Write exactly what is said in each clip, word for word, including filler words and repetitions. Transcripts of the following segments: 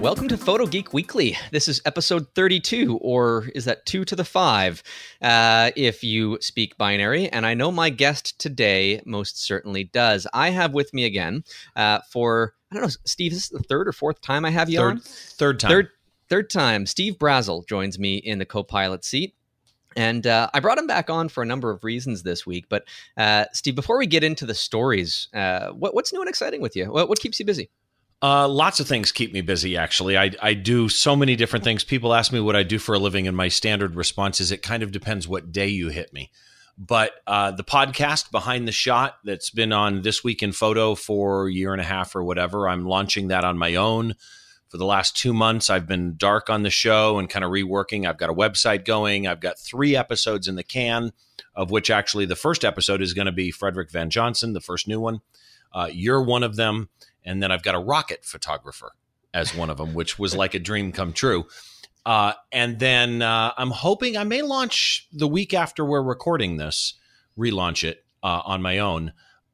Welcome to Photo Geek Weekly. This is episode thirty-two, or is that two to the five, uh, if you speak binary. And I know my guest today most certainly does. I have with me again uh, for, I don't know, Steve, this is the third or fourth time I have you third, on? Third time. Third, third time. Steve Brazel joins me in the co-pilot seat. And uh, I brought him back on for a number of reasons this week. But uh, Steve, before we get into the stories, uh, what, what's new and exciting with you? What, what keeps you busy? Uh, lots of things keep me busy, actually. I, I do so many different things. People ask me what I do for a living, and my standard response is it kind of depends what day you hit me. But uh, the podcast, Behind the Shot, that's been on This Week in Photo for a year and a half or whatever, I'm launching that on my own. For the last two months, I've been dark on the show and kind of reworking. I've got a website going. I've got three episodes in the can, of which actually the first episode is going to be Frederick Van Johnson, the first new one. Uh, you're one of them. And then I've got a rocket photographer as one of them, which was like a dream come true. Uh, and then uh, I'm hoping I may launch the week after we're recording this, relaunch it uh, on my own.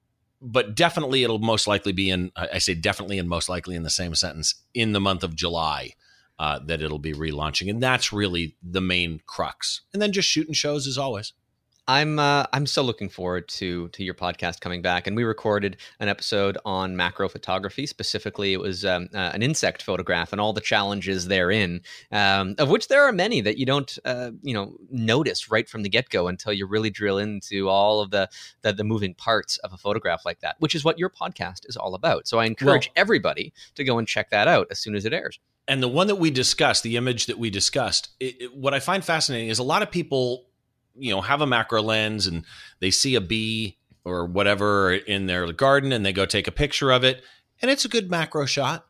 But definitely it'll most likely be in, I say definitely and most likely in the same sentence, in the month of July uh, that it'll be relaunching. And that's really the main crux. And then just shooting shows as always. I'm uh, I'm so looking forward to to your podcast coming back, and we recorded an episode on macro photography. Specifically, it was um, uh, an insect photograph and all the challenges therein, um, of which there are many that you don't uh, you know notice right from the get go until you really drill into all of the, the the moving parts of a photograph like that, which is what your podcast is all about. So I encourage well, everybody to go and check that out as soon as it airs. And the one that we discussed, the image that we discussed, it, it, what I find fascinating is a lot of people, you know, have a macro lens and they see a bee or whatever in their garden and they go take a picture of it and it's a good macro shot.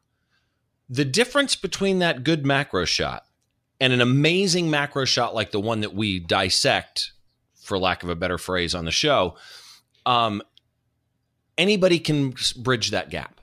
The difference between that good macro shot and an amazing macro shot like the one that we dissect, for lack of a better phrase on the show, um, anybody can bridge that gap.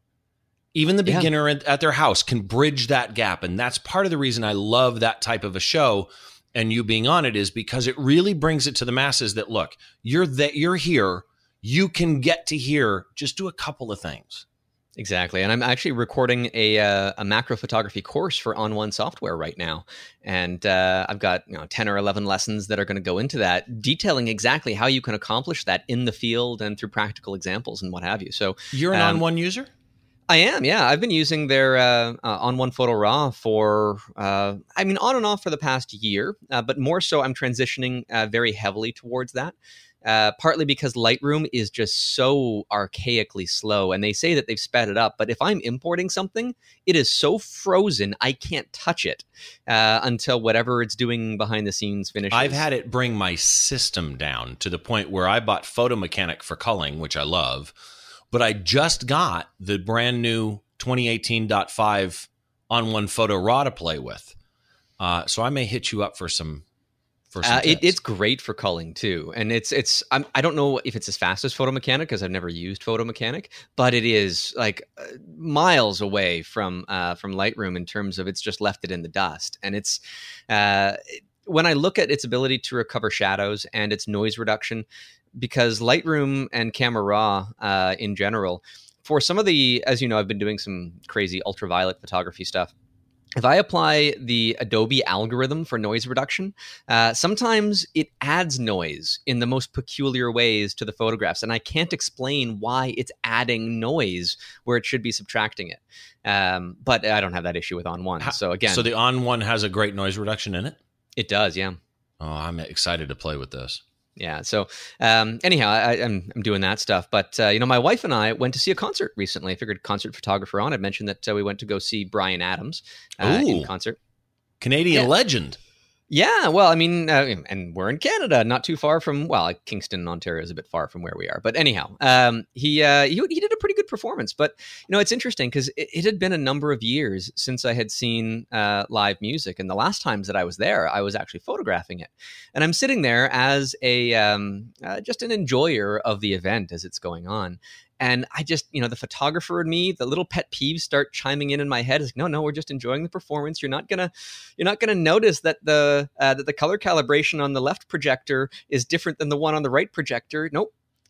Even the beginner yeah. at their house can bridge that gap. And that's part of the reason I love that type of a show. And you being on it is because it really brings it to the masses that, look, you're that you're here. You can get to here. Just do a couple of things. Exactly. And I'm actually recording a uh, a macro photography course for On One Software right now. And uh, I've got you know ten or eleven lessons that are going to go into that, detailing exactly how you can accomplish that in the field and through practical examples and what have you. So you're an um, On One user? I am, yeah. I've been using their uh, uh, On One Photo Raw for, uh, I mean, on and off for the past year, uh, but more so I'm transitioning uh, very heavily towards that, uh, partly because Lightroom is just so archaically slow, and they say that they've sped it up, but if I'm importing something, it is so frozen, I can't touch it uh, until whatever it's doing behind the scenes finishes. I've had it bring my system down to the point where I bought Photo Mechanic for culling, which I love. But I just got the brand new twenty eighteen point five On One Photo Raw to play with. Uh, so I may hit you up for some for some uh, it, It's great for culling too. And it's, it's I'm, I don't know if it's as fast as Photo Mechanic because I've never used Photo Mechanic, but it is like uh, miles away from, uh, from Lightroom in terms of it's just left it in the dust. And it's, uh, when I look at its ability to recover shadows and its noise reduction, because Lightroom and Camera Raw uh, in general, for some of the, as you know, I've been doing some crazy ultraviolet photography stuff. If I apply the Adobe algorithm for noise reduction, uh, sometimes it adds noise in the most peculiar ways to the photographs. And I can't explain why it's adding noise where it should be subtracting it. Um, but I don't have that issue with On One. So again. So the On One has a great noise reduction in it? It does, yeah. Oh, I'm excited to play with this. Yeah. So um, anyhow, I, I'm I'm doing that stuff. But uh, you know, my wife and I went to see a concert recently. I figured concert photographer on. I mentioned that uh, we went to go see Bryan Adams uh, in concert. Canadian yeah. legend. Yeah, well, I mean, uh, and we're in Canada, not too far from, well, Kingston, Ontario is a bit far from where we are. But anyhow, um, he, uh, he he did a pretty good performance. But, you know, it's interesting because it, it had been a number of years since I had seen uh, live music. And the last times that I was there, I was actually photographing it. And I'm sitting there as a um, uh, just an enjoyer of the event as it's going on. And I just, you know, the photographer in me, the little pet peeves start chiming in in my head. It's like, no, no, we're just enjoying the performance. You're not gonna, you're not gonna notice that the uh, that the color calibration on the left projector is different than the one on the right projector. Nope.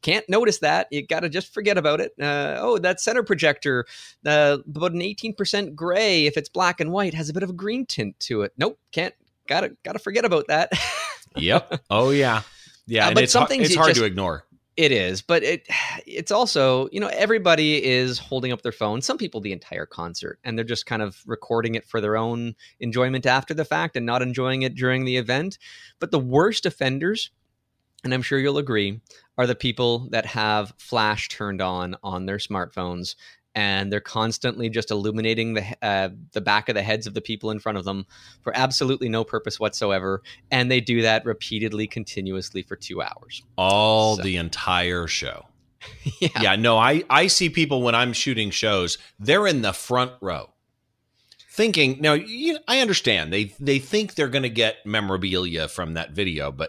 can't notice that. You got to just forget about it. Uh, oh, that center projector, uh, about an eighteen percent gray. If it's black and white, has a bit of a green tint to it. Nope, can't. Gotta gotta forget about that. Yep. Oh yeah. Yeah. Uh, and but it's some har- things it's you hard just- to ignore. It is, but it it's also, you know, everybody is holding up their phone. Some people the entire concert, and they're just kind of recording it for their own enjoyment after the fact and not enjoying it during the event. But the worst offenders, and I'm sure you'll agree, are the people that have flash turned on on their smartphones, and they're constantly just illuminating the uh, the back of the heads of the people in front of them for absolutely no purpose whatsoever. And they do that repeatedly, continuously for two hours. All So- the entire show. Yeah. Yeah, no, I, I see people when I'm shooting shows, they're in the front row thinking, now, you, I understand. They they think they're going to get memorabilia from that video, but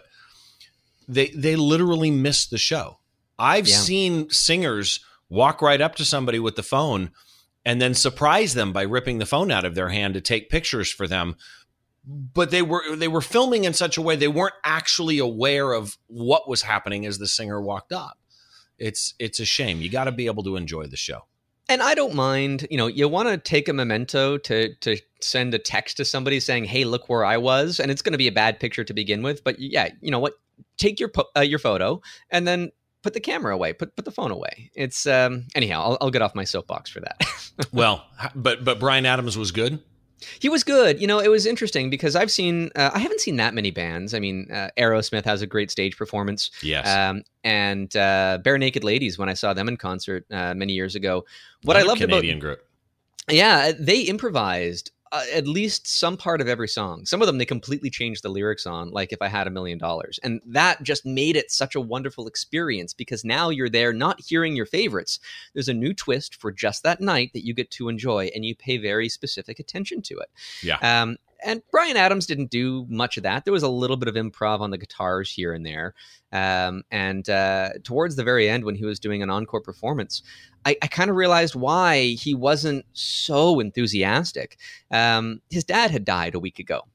they they literally miss the show. I've Yeah. seen singers walk right up to somebody with the phone and then surprise them by ripping the phone out of their hand to take pictures for them. But they were they were filming in such a way they weren't actually aware of what was happening as the singer walked up. It's it's a shame. You got to be able to enjoy the show. And I don't mind, you know, you want to take a memento to to send a text to somebody saying, "Hey, look where I was," and it's going to be a bad picture to begin with. But yeah, you know what? Take your po- uh, your photo and then put the camera away. Put put the phone away. It's um, anyhow. I'll, I'll get off my soapbox for that. Well, but but Bryan Adams was good. He was good. You know, it was interesting because I've seen, uh, I haven't seen that many bands. I mean, uh, Aerosmith has a great stage performance. Yes. Um, and uh, Bare Naked Ladies, when I saw them in concert uh, many years ago. What I Another loved Canadian about, group. yeah, they improvised uh, at least some part of every song. Some of them they completely changed the lyrics on, like If I Had a Million Dollars. And that just made it such a wonderful experience because now you're there not hearing your favorites. There's a new twist for just that night that you get to enjoy, and you pay very specific attention to it. Yeah. Um, and Bryan Adams didn't do much of that. There was a little bit of improv on the guitars here and there. Um, and uh, towards the very end, when he was doing an encore performance, I, I kind of realized why he wasn't so enthusiastic. Um, his dad had died a week ago,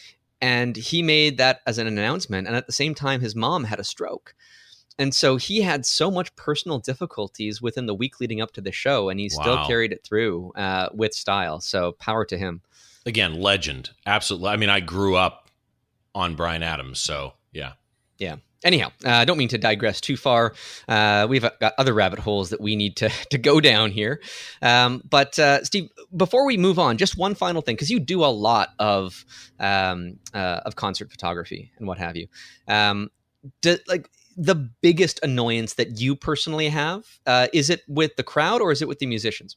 and he made that as an announcement. And at the same time, his mom had a stroke. And so he had so much personal difficulties within the week leading up to the show, and he still Wow. carried it through uh, with style. So power to him. Again, legend. Absolutely. I mean, I grew up on Bryan Adams, so yeah. Yeah. Anyhow, I uh, don't mean to digress too far. Uh, we've got other rabbit holes that we need to, to go down here. Um, but uh, Steve, before we move on, just one final thing, because you do a lot of um, uh, of concert photography and what have you. Um, do, like the biggest annoyance that you personally have, uh, is it with the crowd or is it with the musicians?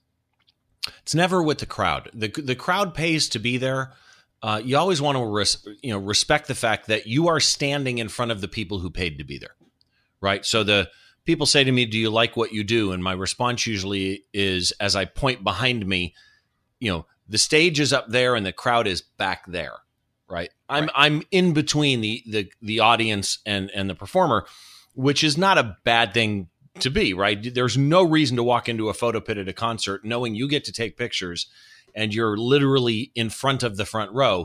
It's never with the crowd. The the crowd pays to be there. Uh, you always want to res- you know respect the fact that you are standing in front of the people who paid to be there, right? So the people say to me, "Do you like what you do?" And my response usually is, as I point behind me, you know, the stage is up there and the crowd is back there, right? I'm Right. I'm in between the the the audience and and the performer, which is not a bad thing to be, right? There's no reason to walk into a photo pit at a concert knowing you get to take pictures and you're literally in front of the front row.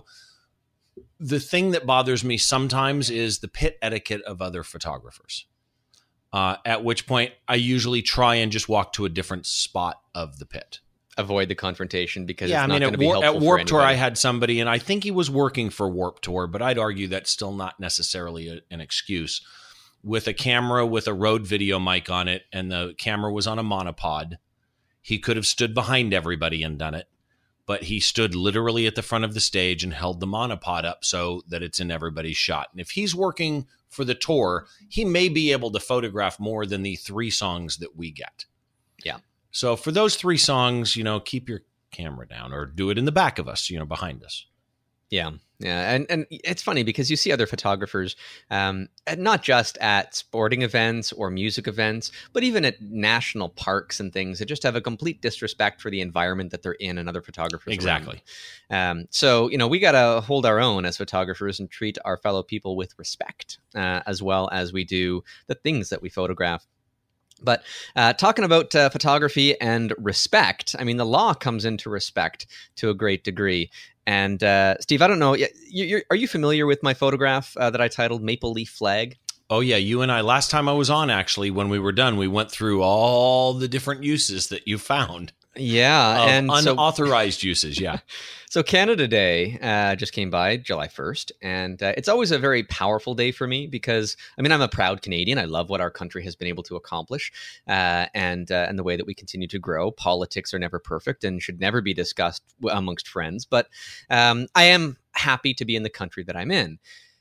The thing that bothers me sometimes is the pit etiquette of other photographers, uh, at which point I usually try and just walk to a different spot of the pit. Avoid the confrontation because Yeah, it's I not mean, going to at, be War- helpful at for Warped Tour, I anybody. had somebody, and I think he was working for Warped Tour, but I'd argue that's still not necessarily a, an excuse. With a camera with a Rode video mic on it, and the camera was on a monopod, he could have stood behind everybody and done it, but he stood literally at the front of the stage and held the monopod up so that it's in everybody's shot. And if he's working for the tour, he may be able to photograph more than the three songs that we get. Yeah. So for those three songs, you know, keep your camera down or do it in the back of us, you know, behind us. Yeah. Yeah. And and it's funny because you see other photographers, um, and not just at sporting events or music events, but even at national parks and things that just have a complete disrespect for the environment that they're in and other photographers. Exactly. around. Um, so, you know, we got to hold our own as photographers and treat our fellow people with respect, uh, as well as we do the things that we photograph. But uh, talking about uh, photography and respect, I mean, the law comes into respect to a great degree. And uh, Steve, I don't know, you, you're, are you familiar with my photograph uh, that I titled Maple Leaf Flag? Oh, yeah. You and I, last time I was on, actually, when we were done, we went through all the different uses that you found. Yeah. Of and unauthorized so, uses. Yeah. So Canada Day uh, just came by July first. And uh, it's always a very powerful day for me because, I mean, I'm a proud Canadian. I love what our country has been able to accomplish uh, and, uh, and the way that we continue to grow. Politics are never perfect and should never be discussed amongst friends. But um, I am happy to be in the country that I'm in.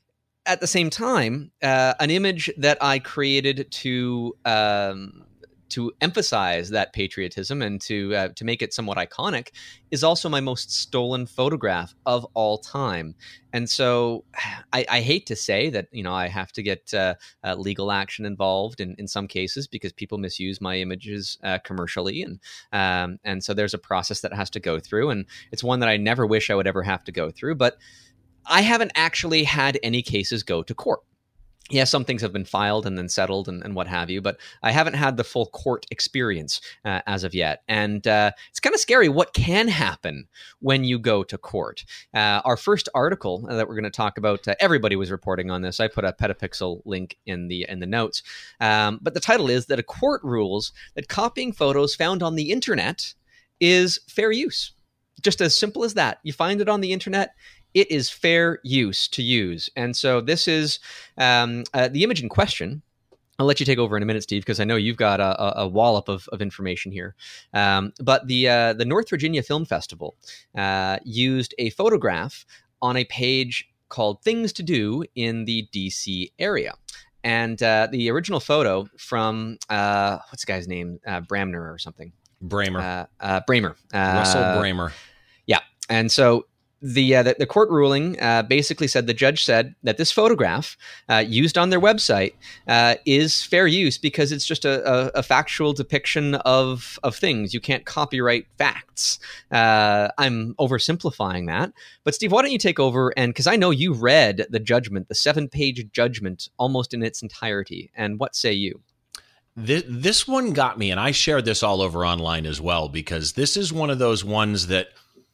At the same time, uh, an image that I created to um, to emphasize that patriotism and to uh, to make it somewhat iconic is also my most stolen photograph of all time. And so I, I hate to say that, you know, I have to get uh, uh, legal action involved in, in some cases because people misuse my images uh, commercially. And um, and so there's a process that has to go through. And it's one that I never wish I would ever have to go through. But I haven't actually had any cases go to court. Yeah, some things have been filed and then settled and, and what have you, but I haven't had the full court experience uh, as of yet. And uh, it's kind of scary what can happen when you go to court. Uh, our first article that we're going to talk about, uh, everybody was reporting on this. I put a Petapixel link in the in the notes. Um, but the title is that a court rules that copying photos found on the internet is fair use. Just as simple as that. You find it on the internet, it is fair use to use. And so this is um, uh, the image in question. I'll let you take over in a minute, Steve, because I know you've got a, a wallop of, of information here. Um, but the uh, the North Virginia Film Festival uh, used a photograph on a page called Things to Do in the D C area. And uh, the original photo from, uh, what's the guy's name? Uh, Bramner or something. Bramer. Uh, uh, Bramer. Uh, Russell Bramer. Yeah. And so The, uh, the the court ruling uh, basically said, the judge said that this photograph uh, used on their website uh, is fair use because it's just a, a, a factual depiction of of things. You can't copyright facts. Uh, I'm oversimplifying that. But Steve, why don't you take over? And because I know you read the judgment, the seven-page judgment almost in its entirety. And what say you? This, this one got me, and I shared this all over online as well, because this is one of those ones that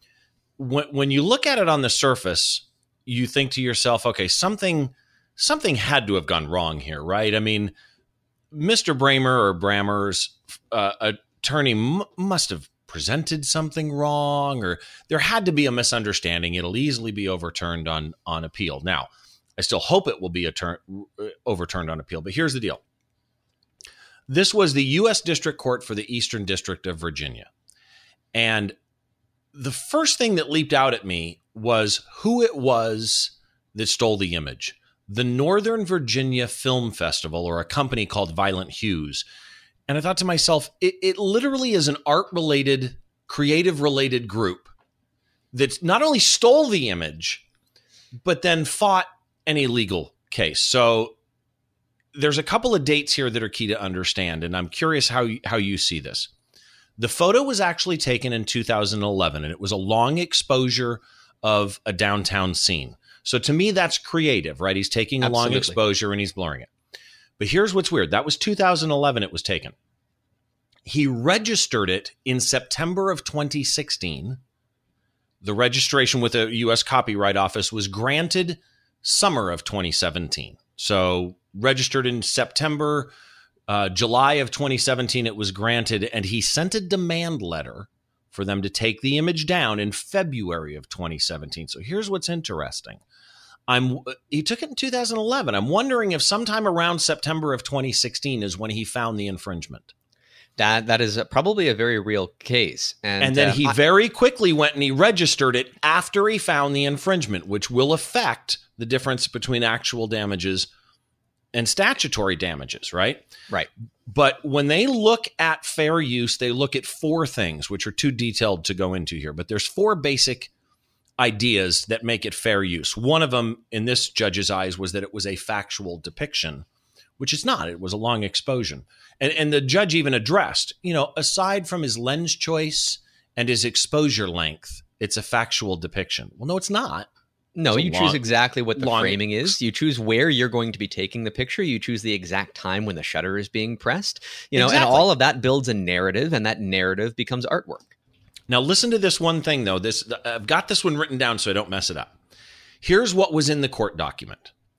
When, when you look at it on the surface, you think to yourself, okay, something something had to have gone wrong here, right? I mean, Mister Bramer or Brammer's uh, attorney m- must have presented something wrong, or there had to be a misunderstanding. It'll easily be overturned on, on appeal. Now, I still hope it will be a turn, overturned on appeal, but here's the deal. This was the U S District Court for the Eastern District of Virginia. And the first thing that leaped out at me was who it was that stole the image. The Northern Virginia Film Festival, or a company called Violent Hues. And I thought to myself, it, it literally is an art-related, creative-related group that not only stole the image, but then fought an illegal case. So there's a couple of dates here that are key to understand, and I'm curious how you, how you see this. The photo was actually taken in two thousand eleven, and it was a long exposure of a downtown scene. So to me, that's creative, right? He's taking a Absolutely. long exposure and he's blurring it. But here's what's weird. That was two thousand eleven it was taken. He registered it in September of twenty sixteen. The registration with the U S Copyright Office was granted summer of twenty seventeen. So registered in September, Uh, July of twenty seventeen, it was granted, and he sent a demand letter for them to take the image down in February of twenty seventeen. So here's what's interesting. I'm he took it in two thousand eleven. I'm wondering if sometime around September of twenty sixteen is when he found the infringement. That that is probably a very real case. And, and then uh, he I- very quickly went and he registered it after he found the infringement, which will affect the difference between actual damages and statutory damages, right? Right. But when they look at fair use, they look at four things, which are too detailed to go into here. But there's four basic ideas that make it fair use. One of them, in this judge's eyes, was that it was a factual depiction, which it's not. It was a long exposure. And, and the judge even addressed, you know, aside from his lens choice and his exposure length, it's a factual depiction. Well, no, it's not. No, It's a you long- choose exactly what the long- framing is. You choose where you're going to be taking the picture. You choose the exact time when the shutter is being pressed. You know, Exactly. and all of that builds a narrative, and that narrative becomes artwork. Now, listen to this one thing, though. This I've got this one written down so I don't mess it up. Here's what was in the court document.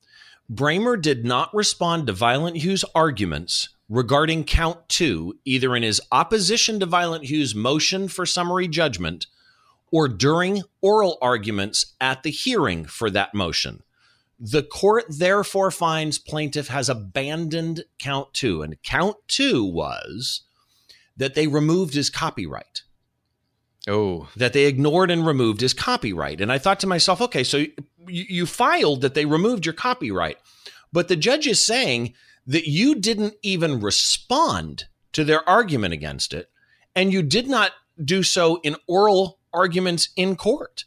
Bramer did not respond to Violent Hugh's arguments regarding count two, either in his opposition to Violent Hugh's motion for summary judgment or during oral arguments at the hearing for that motion. The court therefore finds plaintiff has abandoned count two, and count two was that they removed his copyright. Oh, that they ignored and removed his copyright. And I thought to myself, okay, so you, you filed that they removed your copyright, but the judge is saying that you didn't even respond to their argument against it, and you did not do so in oral arguments in court.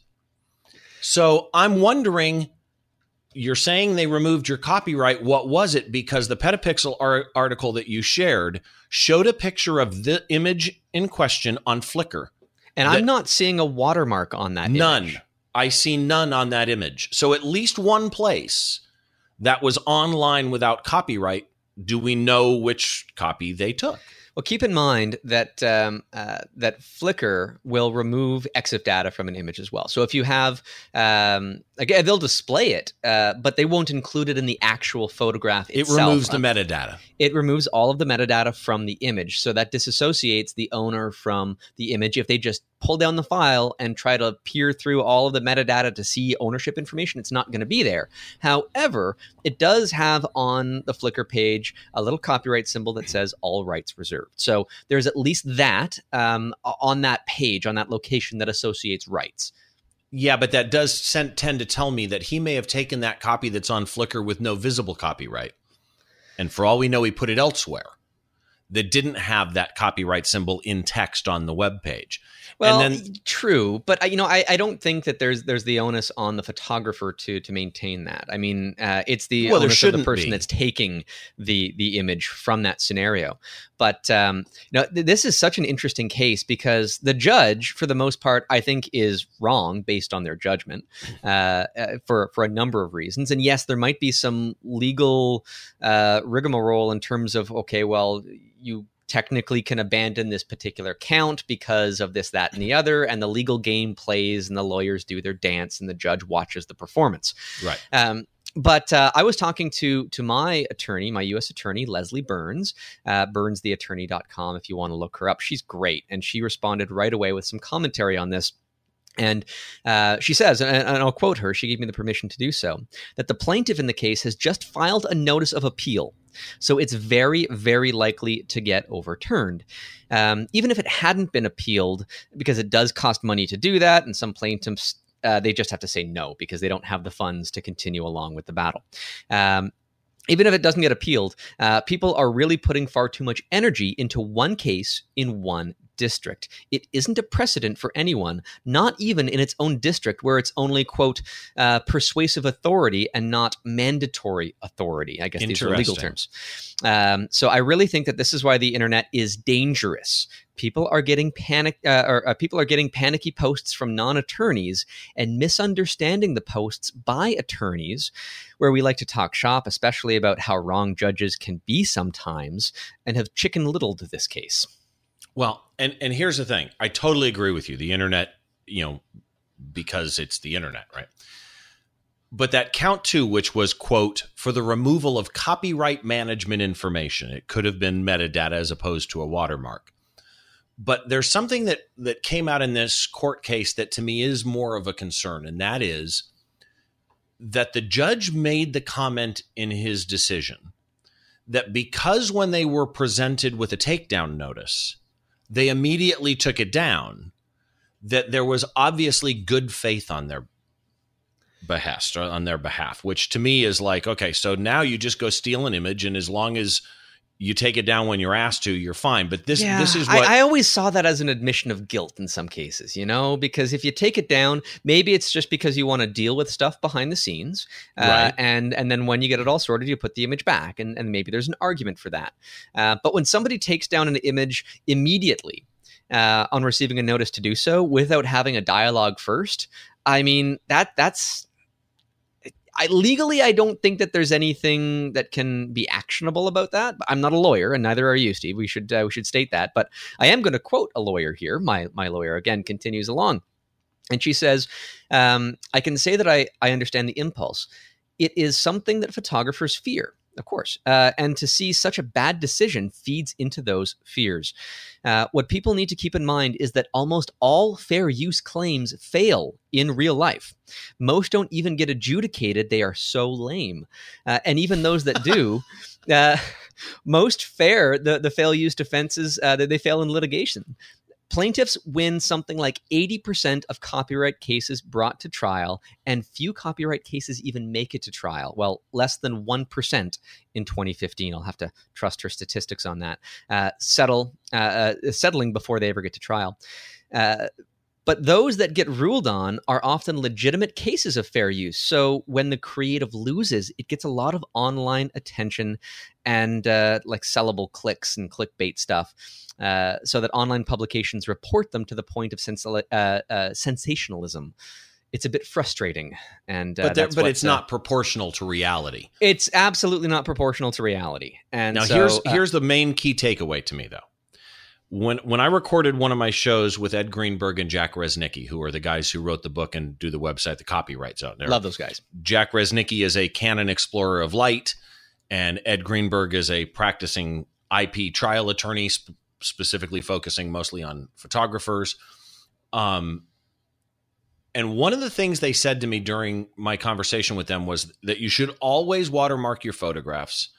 So I'm wondering, you're saying they removed your copyright. What was it? Because the Petapixel ar- article that you shared showed a picture of the image in question on Flickr. And I'm not seeing a watermark on that None. image. I see none on that image. So at least one place that was online without copyright, do we know which copy they took? Well, keep in mind that um, uh, that Flickr will remove E X I F data from an image as well. So if you have, um, again, they'll display it, uh, but they won't include it in the actual photograph itself. It removes the metadata. It removes all of the metadata from the image. So that disassociates the owner from the image. If they just pull down the file and try to peer through all of the metadata to see ownership information, it's not going to be there. However, it does have on the Flickr page a little copyright symbol that says all rights reserved. So there's at least that um, on that page, on that location that associates rights. Yeah, but that does send, tend to tell me that he may have taken that copy that's on Flickr with no visible copyright. And for all we know, he put it elsewhere that didn't have that copyright symbol in text on the web page. Well, and then, true, but you know, I, I don't think that there's there's the onus on the photographer to to maintain that. I mean, uh, it's the well, onus of the be. person that's taking the the image from that scenario. But um, you know, th- this is such an interesting case because the judge, for the most part, I think is wrong based on their judgment uh, uh, for for a number of reasons. And yes, there might be some legal uh, rigmarole in terms of okay, well, you technically can abandon this particular count because of this, that, and the other, and the legal game plays and the lawyers do their dance and the judge watches the performance. Right. Um, but uh, I was talking to to my attorney, my U S attorney, Leslie Burns, uh, burns the attorney dot com if you want to look her up. She's great. And she responded right away with some commentary on this. And uh, she says, and, and I'll quote her, she gave me the permission to do so, that the plaintiff in the case has just filed a notice of appeal. So it's very, very likely to get overturned. Um, even if it hadn't been appealed, because it does cost money to do that, and some plaintiffs, uh, they just have to say no because they don't have the funds to continue along with the battle. Um, Even if it doesn't get appealed, uh, people are really putting far too much energy into one case in one district. It isn't a precedent for anyone, not even in its own district where it's only, quote, uh, persuasive authority and not mandatory authority. I guess these are legal terms. Um, so I really think that this is why the internet is dangerous. People are getting panic, uh, or uh, people are getting panicky posts from non-attorneys and misunderstanding the posts by attorneys, where we like to talk shop, especially about how wrong judges can be sometimes, and have chicken littled this case. Well, and and here's the thing: I totally agree with you. The internet, you know, because it's the internet, right? But that count two, which was, quote, for the removal of copyright management information, it could have been metadata as opposed to a watermark. But there's something that that came out in this court case that to me is more of a concern, and that is that the judge made the comment in his decision that because when they were presented with a takedown notice, they immediately took it down, that there was obviously good faith on their behest, or on their behalf, which to me is like, okay, so now you just go steal an image, and as long as you take it down when you're asked to, you're fine. But this yeah, this is what I, I always saw that as an admission of guilt in some cases, you know, because if you take it down, maybe it's just because you want to deal with stuff behind the scenes. Uh, right. And and then when you get it all sorted, you put the image back, and, and maybe there's an argument for that. Uh, but when somebody takes down an image immediately uh, on receiving a notice to do so without having a dialogue first, I mean, that that's I, legally, I don't think that there's anything that can be actionable about that. I'm not a lawyer, and neither are you, Steve. We should uh, we should state that. But I am going to quote a lawyer here. My my lawyer, again, continues along. And she says, um, I can say that I, I understand the impulse. it is something that photographers fear, of course. Uh, and to see such a bad decision feeds into those fears. Uh, what people need to keep in mind is that almost all fair use claims fail in real life. Most don't even get adjudicated. They are so lame. Uh, and even those that do, uh, most fair, the, the fair use defenses, uh, they fail in litigation. Plaintiffs win something like eighty percent of copyright cases brought to trial, and few copyright cases even make it to trial. Well, less than one percent in twenty fifteen. I'll have to trust her statistics on that. Uh, settle, uh, uh, settling before they ever get to trial. Uh, But those that get ruled on are often legitimate cases of fair use. So when the creative loses, it gets a lot of online attention and uh, like sellable clicks and clickbait stuff, uh, so that online publications report them to the point of sens- uh, uh, sensationalism. It's a bit frustrating, and uh, but, there, that's but what, it's uh, not proportional to reality. It's absolutely not proportional to reality. And now so, here's uh, here's the main key takeaway to me, though. When when I recorded one of my shows with Ed Greenberg and Jack Resnicki, who are the guys who wrote the book and do the website, The Copyright Zone. They're, love those guys. Jack Resnicki is a Canon explorer of light, and Ed Greenberg is a practicing I P trial attorney, sp- specifically focusing mostly on photographers. Um, and one of the things they said to me during my conversation with them was that you should always watermark your photographs,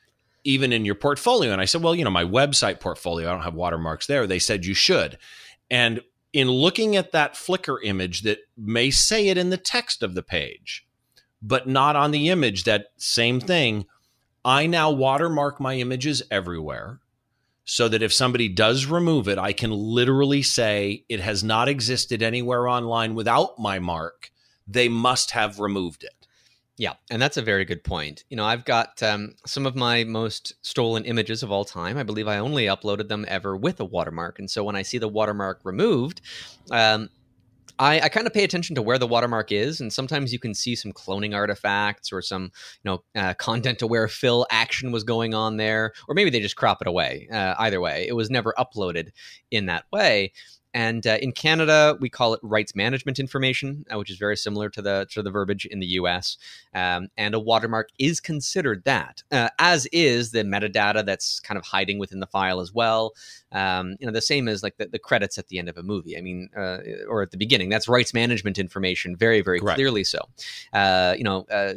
even in your portfolio. And I said, well, you know, my website portfolio, I don't have watermarks there. They said you should. And in looking at that Flickr image that may say it in the text of the page, but not on the image, that same thing, I now watermark my images everywhere so that if somebody does remove it, I can literally say it has not existed anywhere online without my mark. They must have removed it. Yeah, and that's a very good point. You know, I've got um, some of my most stolen images of all time. I believe I only uploaded them ever with a watermark. And so when I see the watermark removed, um, I, I kind of pay attention to where the watermark is. And sometimes you can see some cloning artifacts or some, you know, uh, content-aware fill action was going on there. Or maybe they just crop it away. Uh, either way, it was never uploaded in that way. And uh, in Canada, we call it rights management information, uh, which is very similar to the to the verbiage in the U S. Um, and a watermark is considered that, uh, as is the metadata that's kind of hiding within the file as well. Um, you know, the same as like the, the credits at the end of a movie. I mean, uh, or at the beginning, that's rights management information, very, very Correct. Clearly so. Uh, you know. Uh,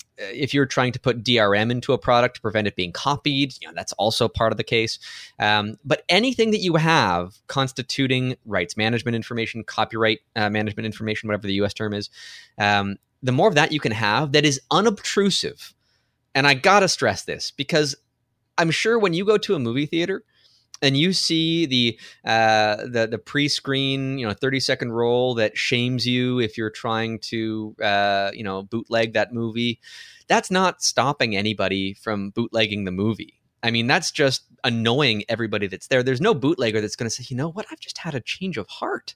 If you're trying to put D R M into a product to prevent it being copied, you know, that's also part of the case. Um, but anything that you have constituting rights management information, copyright uh, management information, whatever the U S term is, um, the more of that you can have that is unobtrusive. And I got to stress this because I'm sure when you go to a movie theater and you see the uh, the the pre-screen, you know, thirty second roll that shames you if you're trying to, uh, you know, bootleg that movie, that's not stopping anybody from bootlegging the movie. I mean, that's just annoying everybody that's there. There's no bootlegger that's going to say, you know what, I've just had a change of heart.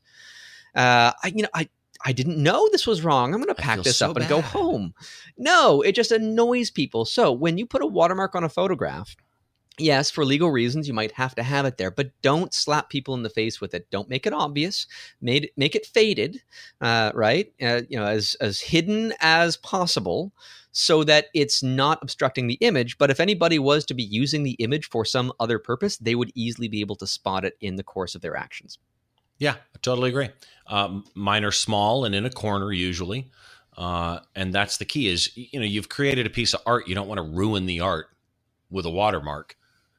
Uh, I, you know, I. I didn't know this was wrong. I'm going to pack this so up and bad. go home. No, it just annoys people. So when you put a watermark on a photograph, yes, for legal reasons, you might have to have it there, but don't slap people in the face with it. Don't make it obvious. Made make it faded, uh, right? Uh, you know, as as hidden as possible, so that it's not obstructing the image. But if anybody was to be using the image for some other purpose, they would easily be able to spot it in the course of their actions. Yeah, I totally agree. Um, mine are small and in a corner usually, uh, and that's the key. Is you know you've created a piece of art, you don't want to ruin the art with a watermark.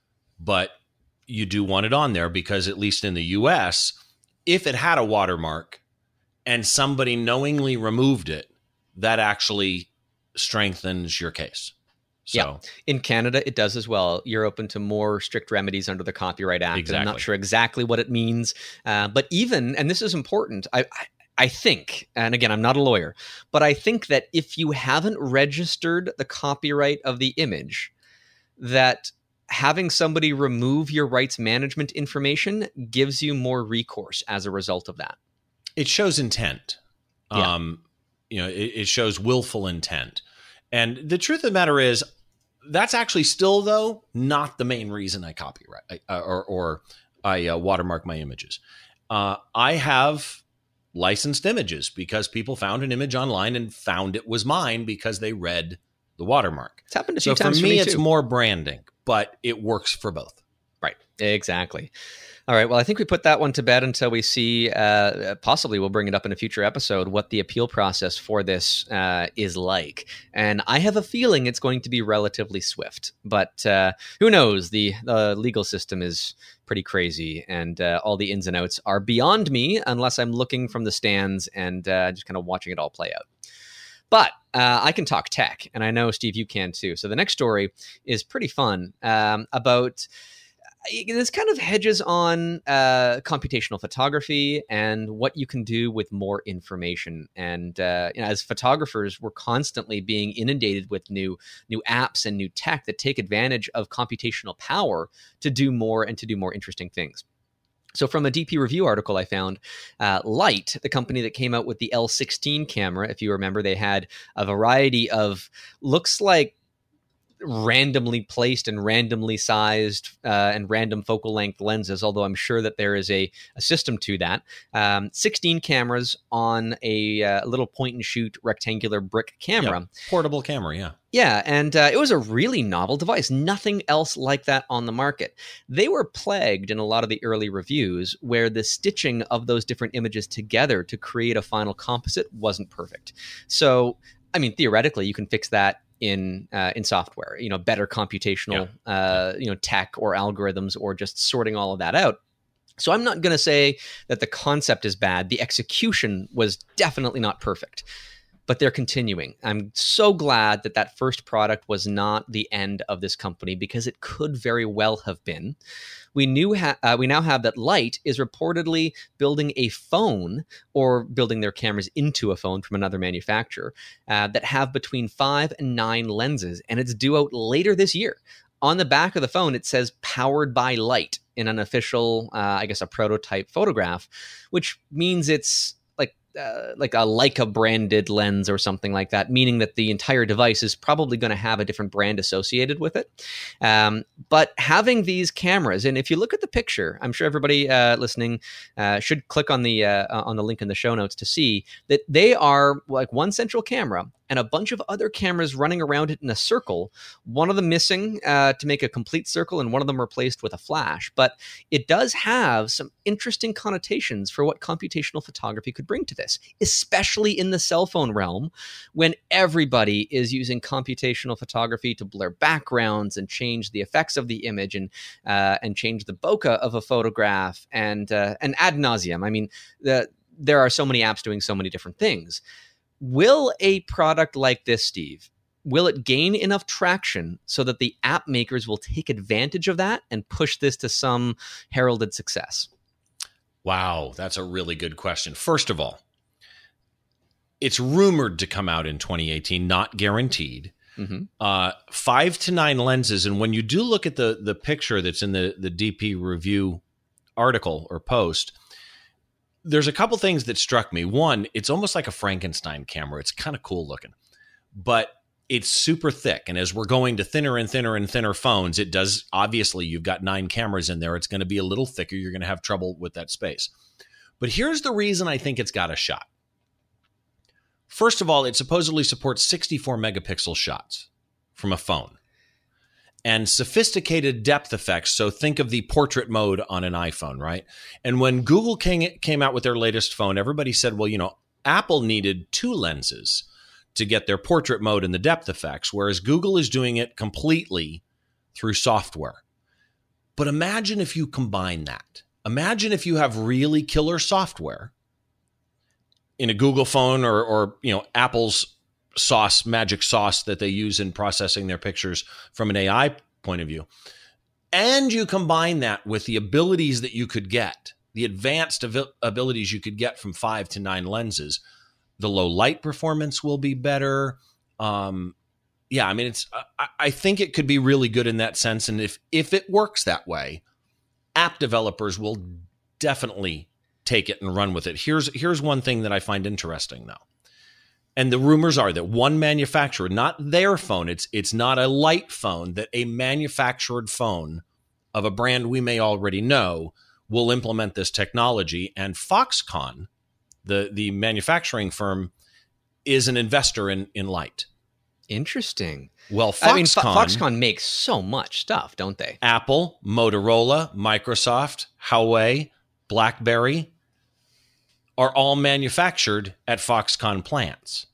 But you do want it on there because at least in the U S, if it had a watermark and somebody knowingly removed it, that actually strengthens your case. So, yeah. In Canada, it does as well. You're open to more strict remedies under the Copyright Act. Exactly. And I'm not sure exactly what it means. Uh, but even, and this is important, I, I I think, and again, I'm not a lawyer, but I think that if you haven't registered the copyright of the image, that having somebody remove your rights management information gives you more recourse as a result of that. It shows intent. Yeah. Um, you know, it, it shows willful intent. And the truth of the matter is, that's actually still, though, not the main reason I copyright uh, or, or I uh, watermark my images. Uh, I have licensed images because people found an image online and found it was mine because they read the watermark. It's happened a so few times for me, for me it's too. more branding, but it works for both. Right. Exactly. All right. Well, I think we put that one to bed until we see, uh, possibly we'll bring it up in a future episode, what the appeal process for this uh, is like. And I have a feeling it's going to be relatively swift. But uh, who knows? The, the legal system is pretty crazy, and uh, all the ins and outs are beyond me unless I'm looking from the stands and uh, just kind of watching it all play out. But uh, I can talk tech, and I know, Steve, you can too. So the next story is pretty fun um, about... This kind of hedges on uh, computational photography and what you can do with more information. And uh, you know, as photographers, we're constantly being inundated with new new apps and new tech that take advantage of computational power to do more and to do more interesting things. So from a D P Review article I found, uh, Light, the company that came out with the L sixteen camera, if you remember, they had a variety of, looks like, randomly placed and randomly sized uh, and random focal length lenses, although I'm sure that there is a, a system to that. Um, sixteen cameras on a uh, little point and shoot rectangular brick camera. Yeah, portable camera, yeah. Yeah, and uh, it was a really novel device. Nothing else like that on the market. They were plagued in a lot of the early reviews where the stitching of those different images together to create a final composite wasn't perfect. So, I mean, theoretically, you can fix that in uh, in software, you know, better computational, yeah. uh, you know, tech or algorithms, or just sorting all of that out. So I'm not going to say that the concept is bad. The execution was definitely not perfect, but they're continuing. I'm so glad that that first product was not the end of this company, because it could very well have been. We knew ha- uh, we now have that Light is reportedly building a phone, or building their cameras into a phone from another manufacturer, uh, that have between five and nine lenses, and it's due out later this year. On the back of the phone, it says "powered by Light" in an official, uh, I guess, a prototype photograph, which means it's like uh, like a Leica branded lens or something like that, meaning that the entire device is probably going to have a different brand associated with it. Um, but having these cameras, and if you look at the picture, I'm sure everybody uh, listening uh, should click on the uh, on the link in the show notes to see that they are like one central camera and a bunch of other cameras running around it in a circle, one of them missing uh, to make a complete circle, and one of them replaced with a flash. But it does have some interesting connotations for what computational photography could bring to this, especially in the cell phone realm, when everybody is using computational photography to blur backgrounds and change the effects of the image, and uh, and change the bokeh of a photograph, and uh, and ad nauseum. I mean, the, there are so many apps doing so many different things. Will a product like this, Steve, will it gain enough traction so that the app makers will take advantage of that and push this to some heralded success? Wow, that's a really good question. First of all, it's rumored to come out in twenty eighteen, not guaranteed. Mm-hmm. Uh, five to nine lenses. And when you do look at the, the picture that's in the, the D P Review article or post, there's a couple things that struck me. One, it's almost like a Frankenstein camera. It's kind of cool looking, but it's super thick. And as we're going to thinner and thinner and thinner phones, it does, obviously, you've got nine cameras in there. It's going to be a little thicker. You're going to have trouble with that space. But here's the reason I think it's got a shot. First of all, it supposedly supports sixty-four megapixel shots from a phone and sophisticated depth effects. So think of the portrait mode on an iPhone, right? And when Google came, came out with their latest phone, everybody said, well, you know, Apple needed two lenses to get their portrait mode and the depth effects, whereas Google is doing it completely through software. But imagine if you combine that. Imagine if you have really killer software in a Google phone, or, or you know, Apple's sauce, magic sauce that they use in processing their pictures from an A I point of view. And you combine that with the abilities that you could get, the advanced av- abilities you could get from five to nine lenses. The low light performance will be better. Um, yeah, I mean, it's. I, I think it could be really good in that sense. And if if it works that way, app developers will definitely take it and run with it. Here's here's one thing that I find interesting, though. And the rumors are that one manufacturer, not their phone, it's it's not a Light phone, that a manufactured phone of a brand we may already know will implement this technology. And Foxconn The the manufacturing firm is an investor in in Light. Interesting. Well, Foxconn, I mean, Fo- Foxconn makes so much stuff, don't they? Apple, Motorola, Microsoft, Huawei, BlackBerry are all manufactured at Foxconn plants.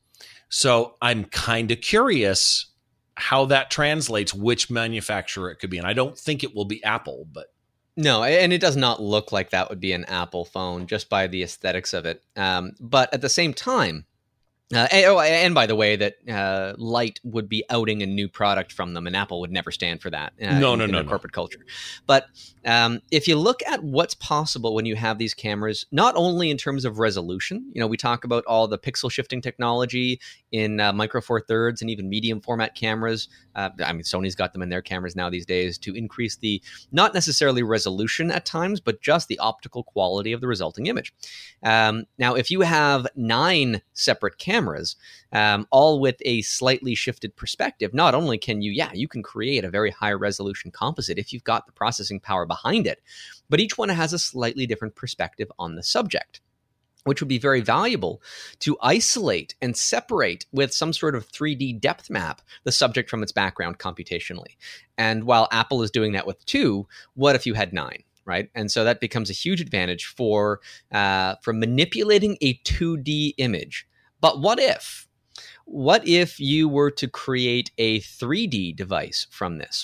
So I'm kind of curious how that translates, which manufacturer it could be. And I don't think it will be Apple, but. No, and it does not look like that would be an Apple phone just by the aesthetics of it. Um, but at the same time, Uh, and, oh, and by the way, that uh, Light would be outing a new product from them, and Apple would never stand for that. Uh, no, in, no, in no, their no. corporate culture. But um, if you look at what's possible when you have these cameras, not only in terms of resolution, you know, we talk about all the pixel shifting technology in uh, micro four thirds and even medium format cameras. Uh, I mean, Sony's got them in their cameras now these days to increase the not necessarily resolution at times, but just the optical quality of the resulting image. Um, now, if you have nine separate cameras, Um, all with a slightly shifted perspective, not only can you, yeah, you can create a very high resolution composite if you've got the processing power behind it, but each one has a slightly different perspective on the subject, which would be very valuable to isolate and separate with some sort of three D depth map the subject from its background computationally. And while Apple is doing that with two, what if you had nine? Right. And so that becomes a huge advantage for uh, for manipulating a two D image. But what if? What if you were to create a three D device from this?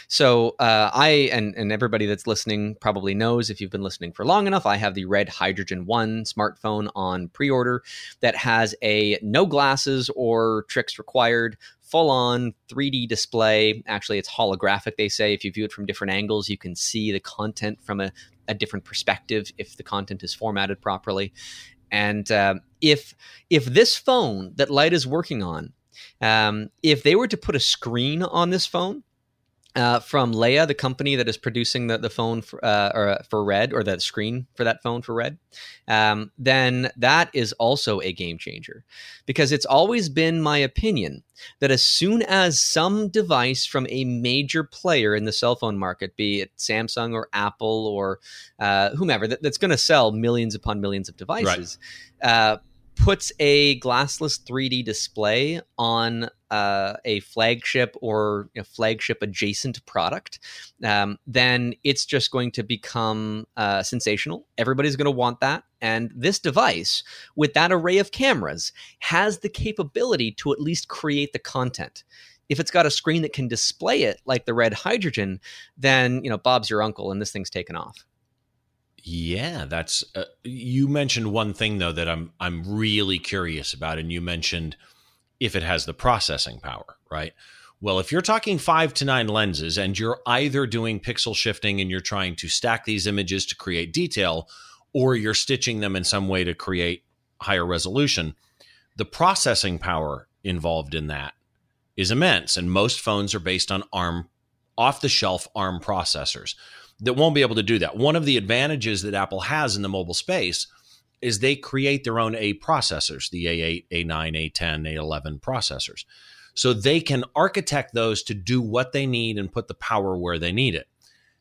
So uh, I, and, and everybody that's listening probably knows, if you've been listening for long enough, I have the Red Hydrogen one smartphone on pre-order that has a no glasses or tricks required, full-on three D display. Actually, it's holographic, they say. If you view it from different angles, you can see the content from a, a different perspective if the content is formatted properly. And uh, if if this phone that Light is working on, um, if they were to put a screen on this phone uh, from Leia, the company that is producing the, the phone for, uh, or for Red, or the screen for that phone for Red, um, then that is also a game changer. Because it's always been my opinion that as soon as some device from a major player in the cell phone market, be it Samsung or Apple or uh, whomever, that, that's going to sell millions upon millions of devices, right. uh, puts a glassless three D display on uh, a flagship or a flagship adjacent product, um, then it's just going to become uh, sensational. Everybody's going to want that. And this device, with that array of cameras, has the capability to at least create the content. If it's got a screen that can display it like the Red Hydrogen, then, you know, Bob's your uncle and this thing's taken off. Yeah, that's uh, you mentioned one thing though that I'm I'm really curious about, and you mentioned if it has the processing power, right? Well, if you're talking five to nine lenses and you're either doing pixel shifting and you're trying to stack these images to create detail, or you're stitching them in some way to create higher resolution, the processing power involved in that is immense. And most phones are based on ARM, off-the-shelf ARM processors that won't be able to do that. One of the advantages that Apple has in the mobile space is they create their own A processors, the A eight, A nine, A ten, A eleven processors. So they can architect those to do what they need and put the power where they need it.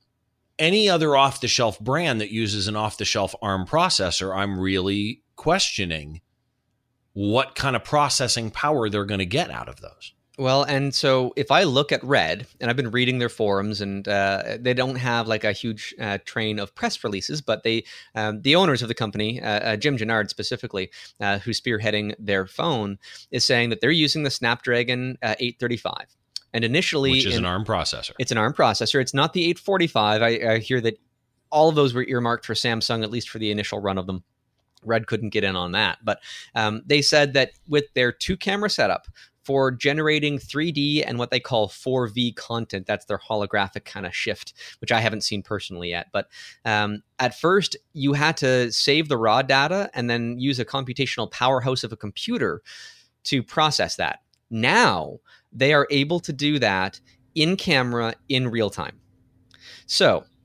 Any other off-the-shelf brand that uses an off-the-shelf ARM processor, I'm really questioning what kind of processing power they're going to get out of those. Well, and so if I look at Red, and I've been reading their forums, and uh, they don't have like a huge uh, train of press releases, but they, um, the owners of the company, uh, uh, Jim Gennard specifically, uh, who's spearheading their phone, is saying that they're using the Snapdragon uh, eight thirty-five. And initially, which is in, an ARM processor. It's an ARM processor. It's not the eight forty-five. I, I hear that all of those were earmarked for Samsung, at least for the initial run of them. Red couldn't get in on that. But um, they said that with their two-camera setup, for generating three D and what they call four V content, that's their holographic kind of shift, which I haven't seen personally yet. But um, at first, you had to save the raw data and then use a computational powerhouse of a computer to process that. Now, they are able to do that in camera in real time. So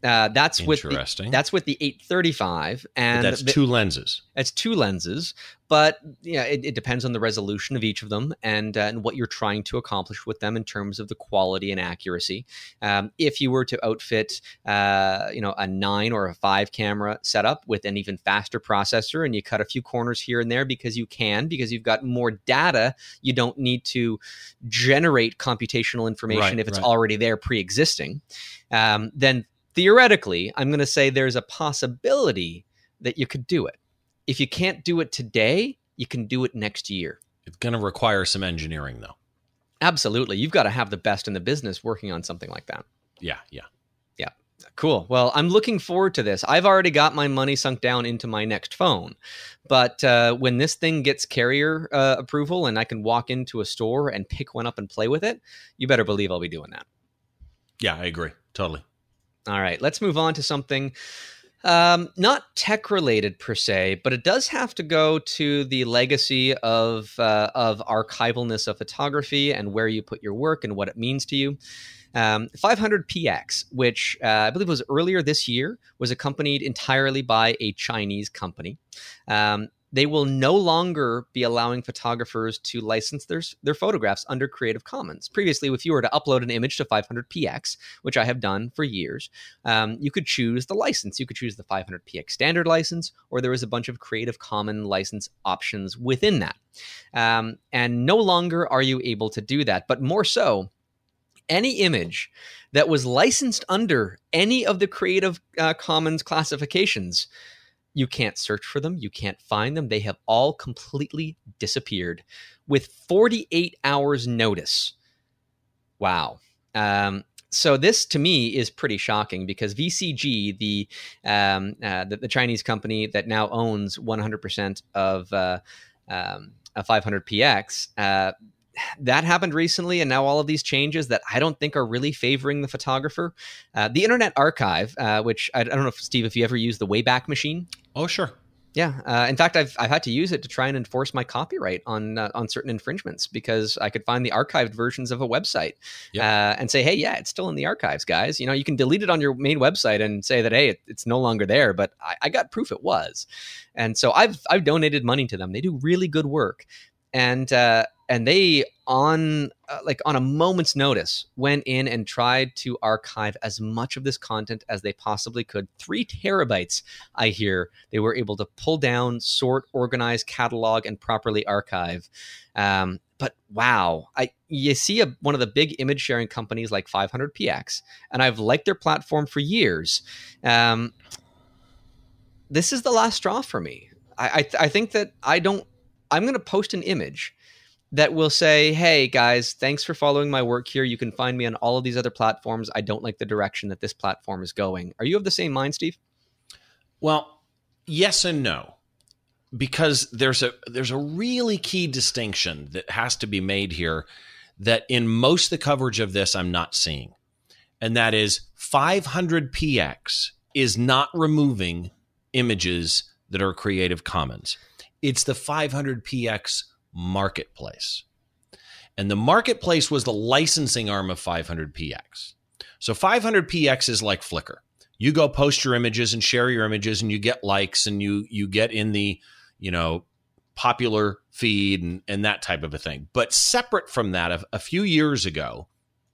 Uh, that's with the, Interesting. that's with the eight thirty-five, and But that's the, two lenses. It's two lenses, but yeah, it, it depends on the resolution of each of them and, uh, and what you're trying to accomplish with them in terms of the quality and accuracy. Um, if you were to outfit, uh, you know, a nine or a five camera setup with an even faster processor, and you cut a few corners here and there because you can, because you've got more data, you don't need to generate computational information Right, if it's right. already there pre-existing. Um, then theoretically, I'm going to say there's a possibility that you could do it. If you can't do it today, you can do it next year. It's going to require some engineering, though. Absolutely. You've got to have the best in the business working on something like that. Yeah, yeah. Yeah. Cool. Well, I'm looking forward to this. I've already got my money sunk down into my next phone. But uh, when this thing gets carrier uh, approval and I can walk into a store and pick one up and play with it, you better believe I'll be doing that. Yeah, I agree. Totally. All right, let's move on to something um, not tech related per se, but it does have to go to the legacy of uh, of archivalness of photography and where you put your work and what it means to you. Um, five hundred P X, which uh, I believe was earlier this year, was accompanied entirely by a Chinese company. Um, They will no longer be allowing photographers to license their, their photographs under Creative Commons. Previously, if you were to upload an image to five hundred P X, which I have done for years, um, you could choose the license. You could choose the five hundred P X standard license, or there was a bunch of Creative Commons license options within that. Um, and no longer are you able to do that. But more so, any image that was licensed under any of the Creative uh, Commons classifications, you can't search for them. You can't find them. They have all completely disappeared with forty-eight hours notice. Wow. Um, so this to me is pretty shocking because V C G, the, um, uh, the, the Chinese company that now owns one hundred percent of uh, um, a five hundred P X, uh, that happened recently, and now all of these changes that I don't think are really favoring the photographer. Uh, the Internet Archive, uh, which I, I don't know, if Steve, if you ever used the Wayback Machine. Oh, sure. Yeah. Uh, in fact, I've I've had to use it to try and enforce my copyright on uh, on certain infringements because I could find the archived versions of a website Yep. uh, and say, hey, yeah, it's still in the archives, guys. You know, you can delete it on your main website and say that, hey, it, it's no longer there, but I, I got proof it was. And so I've I've donated money to them. They do really good work. And uh, and they on uh, like on a moment's notice went in and tried to archive as much of this content as they possibly could. Three terabytes, I hear, they were able to pull down, sort, organize, catalog, and properly archive. Um, but wow, I you see a, one of the big image sharing companies like five hundred P X, and I've liked their platform for years. Um, this is the last straw for me. I I, th- I think that I don't. I'm going to post an image that will say, hey, guys, thanks for following my work here. You can find me on all of these other platforms. I don't like the direction that this platform is going. Are you of the same mind, Steve? Well, yes and no, because there's a there's a really key distinction that has to be made here that in most of the coverage of this I'm not seeing, and that is five hundred P X is not removing images that are Creative Commons. It's the five hundred P X marketplace. And the marketplace was the licensing arm of five hundred P X. So five hundred P X is like Flickr. You go post your images and share your images and you get likes and you you get in the, you know, popular feed and, and that type of a thing. But separate from that, a, a few years ago,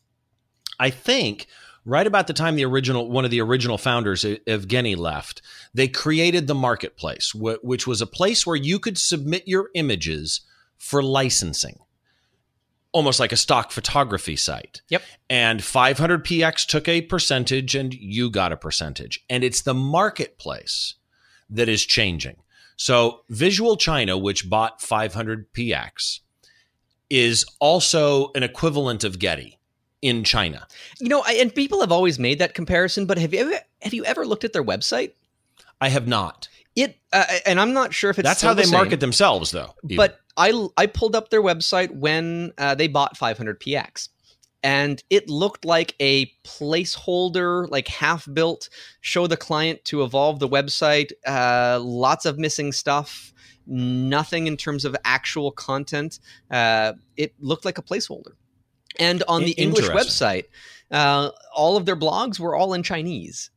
I think right about the time the original one of the original founders, Evgeny, left, they created the marketplace, wh- which was a place where you could submit your images for licensing, almost like a stock photography site. Yep. And five hundred P X took a percentage and you got a percentage. And it's the marketplace that is changing. So Visual China, which bought five hundred P X, is also an equivalent of Getty in China. You know, I, and people have always made that comparison, but have you ever, have you ever looked at their website? I have not. It, uh, and I'm not sure if it's That's still how the they same, market themselves, though. even. But I, I pulled up their website when uh, they bought five hundred P X, and it looked like a placeholder, like half-built, show the client to evolve the website, uh, lots of missing stuff, nothing in terms of actual content. Uh, it looked like a placeholder. And on the English website, uh, all of their blogs were all in Chinese.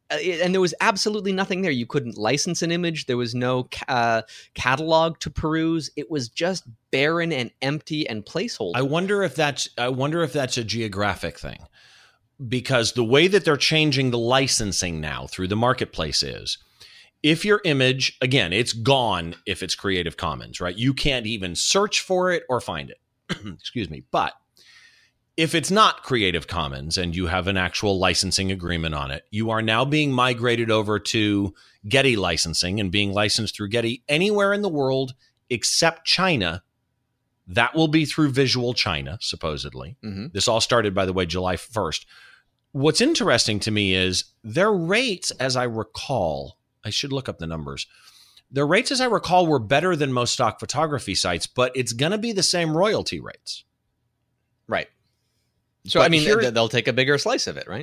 uh, and there was absolutely nothing there. You couldn't license an image. There was no uh, catalog to peruse. It was just barren and empty and placeholder. I wonder if that's I wonder if that's a geographic thing, because the way that they're changing the licensing now through the marketplace is, if your image, again, it's gone if it's Creative Commons, right? You can't even search for it or find it. Excuse me. But if it's not Creative Commons and you have an actual licensing agreement on it, you are now being migrated over to Getty licensing and being licensed through Getty anywhere in the world except China. That will be through Visual China, supposedly. Mm-hmm. This all started, by the way, July first. What's interesting to me is their rates, as I recall, I should look up the numbers. Their rates, as I recall, were better than most stock photography sites, but it's going to be the same royalty rates. Right. So, but I mean, here, they'll take a bigger slice of it, right?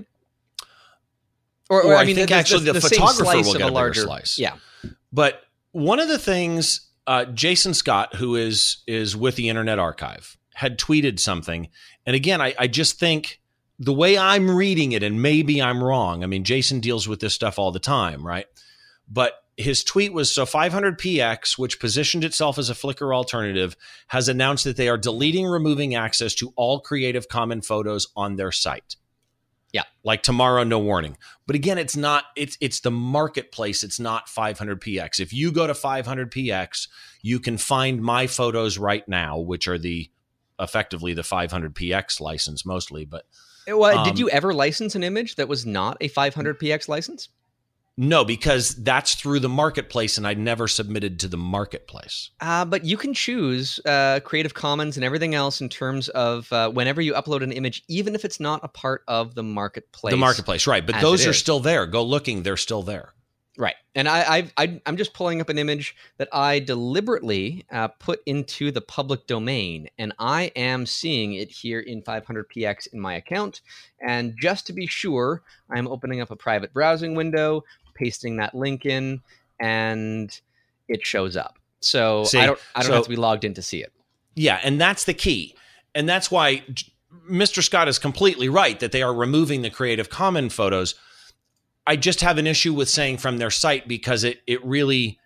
Or, or, or I, I mean, think the, actually the, the, the photographer will get a, a larger slice. Yeah. But one of the things, uh, Jason Scott, who is is with the Internet Archive, had tweeted something. And again, I, I just think the way I'm reading it, and maybe I'm wrong. I mean, Jason deals with this stuff all the time, right? But his tweet was, so five hundred P X, which positioned itself as a Flickr alternative, has announced that they are deleting, removing access to all Creative Commons photos on their site. Yeah. Like tomorrow, no warning. But again, it's not, it's it's the marketplace. It's not five hundred P X. If you go to five hundred P X, you can find my photos right now, which are the, effectively the five hundred P X license mostly. But well, um, did you ever license an image that was not a five hundred P X license? No, because that's through the marketplace, and I never submitted to the marketplace. Uh, but you can choose uh, Creative Commons and everything else in terms of uh, whenever you upload an image, even if it's not a part of the marketplace. The marketplace, right. But those are still there. Go looking, they're still there. Right. And I, I, I, I'm just pulling up an image that I deliberately uh, put into the public domain, and I am seeing it here in five hundred P X in my account. And just to be sure, I'm opening up a private browsing window, pasting that link in, and it shows up. So see, I don't I don't so, have to be logged in to see it. Yeah, and that's the key. And that's why Mister Scott is completely right that they are removing the Creative Commons photos. I just have an issue with saying from their site, because it it really,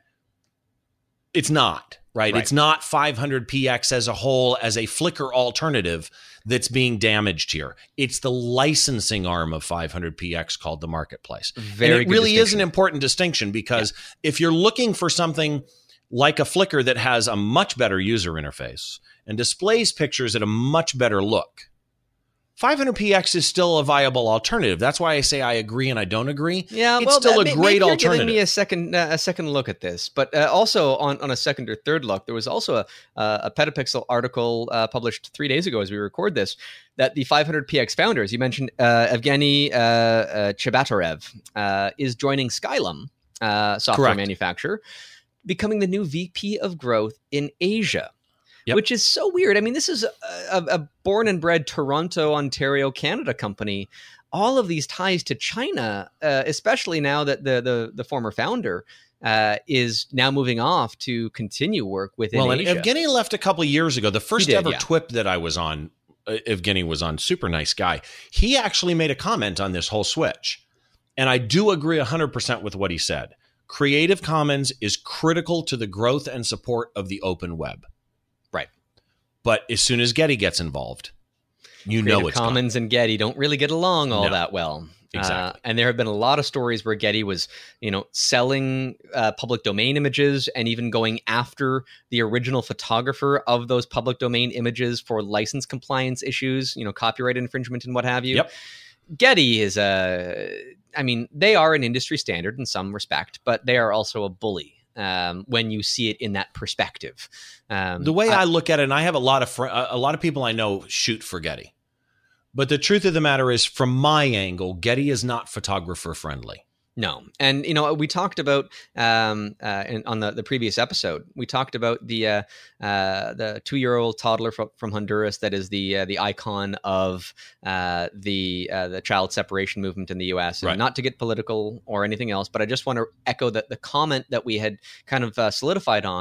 it's not, right? right. It's not five hundred P X as a whole, as a Flickr alternative that's being damaged here. It's the licensing arm of five hundred P X called the marketplace. Very and it good really is an important distinction, because yeah. if you're looking for something like a Flickr that has a much better user interface and displays pictures at a much better look, five hundred P X is still a viable alternative. That's why I say I agree and I don't agree. Yeah, it's well, still that, a maybe great you're alternative. Giving me a second, uh, a second look at this, but uh, also on, on a second or third look, there was also a, uh, a Petapixel article uh, published three days ago as we record this, that the five hundred P X founder, as you mentioned, uh, Evgeny uh, uh, Chebatarev, uh, is joining Skylum, uh, software Correct. manufacturer, becoming the new V P of growth in Asia. Yep. Which is so weird. I mean, this is a, a, a born and bred Toronto, Ontario, Canada company. All of these ties to China, uh, especially now that the the, the former founder uh, is now moving off to continue work within well, Asia. And Evgeny left a couple of years ago. The first did, ever yeah. TWIP that I was on, uh, Evgeny was on, super nice guy. He actually made a comment on this whole switch. And I do agree one hundred percent with what he said. Creative Commons is critical to the growth and support of the open web. Right. But as soon as Getty gets involved, you Creative know it's Commons gone. and Getty don't really get along all No. that well. Exactly. Uh, and there have been a lot of stories where Getty was, you know, selling uh, public domain images and even going after the original photographer of those public domain images for license compliance issues, you know, copyright infringement and what have you. Yep. Getty is a, I mean, they are an industry standard in some respect, but they are also a bully um, when you see it in that perspective. Um, the way I, I look at it, and I have a lot of fr- a lot of people I know shoot for Getty. But the truth of the matter is, from my angle, Getty is not photographer friendly. No. And, you know, we talked about um, uh, in, on the, the previous episode, we talked about the uh, uh, the two-year-old toddler from, from Honduras that is the uh, the icon of uh, the uh, the child separation movement in the U S. And Right. not to get political or anything else, but I just want to echo that the comment that we had kind of uh, solidified on,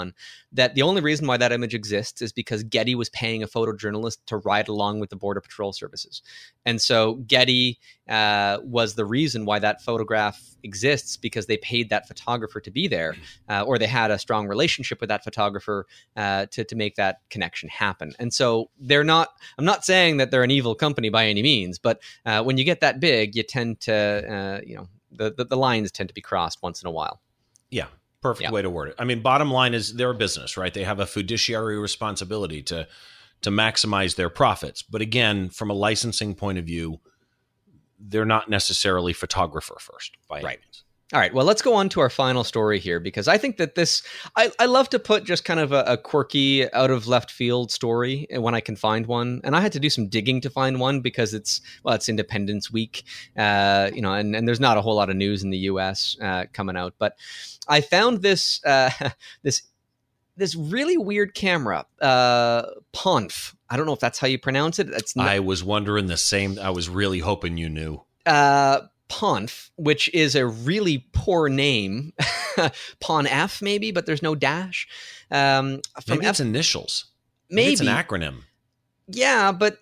that the only reason why that image exists is because Getty was paying a photojournalist to ride along with the Border Patrol Services. And so Getty uh, was the reason why that photograph exists, because they paid that photographer to be there, uh, or they had a strong relationship with that photographer uh, to, to make that connection happen. And so they're not, I'm not saying that they're an evil company by any means, but uh, when you get that big, you tend to, uh, you know, the, the, the lines tend to be crossed once in a while. Yeah. Perfect Yeah. way to word it. I mean, bottom line is they're a business, right? They have a fiduciary responsibility to to maximize their profits. But again, from a licensing point of view, they're not necessarily photographer first by any Right. means. All right, well, let's go on to our final story here, because I think that this, I, I love to put just kind of a, a quirky, out of left field story when I can find one. And I had to do some digging to find one because it's, well, it's Independence Week, uh, you know, and, and there's not a whole lot of news in the U S uh, coming out. But I found this, uh, this, this really weird camera, uh, Ponf. I don't know if that's how you pronounce it. It's not, I was wondering the same. I was really hoping you knew. Uh, Ponf, which is a really poor name, Pon F maybe, but there's no dash. Um, from Maybe F- it's initials. maybe. Maybe it's an acronym. Yeah, but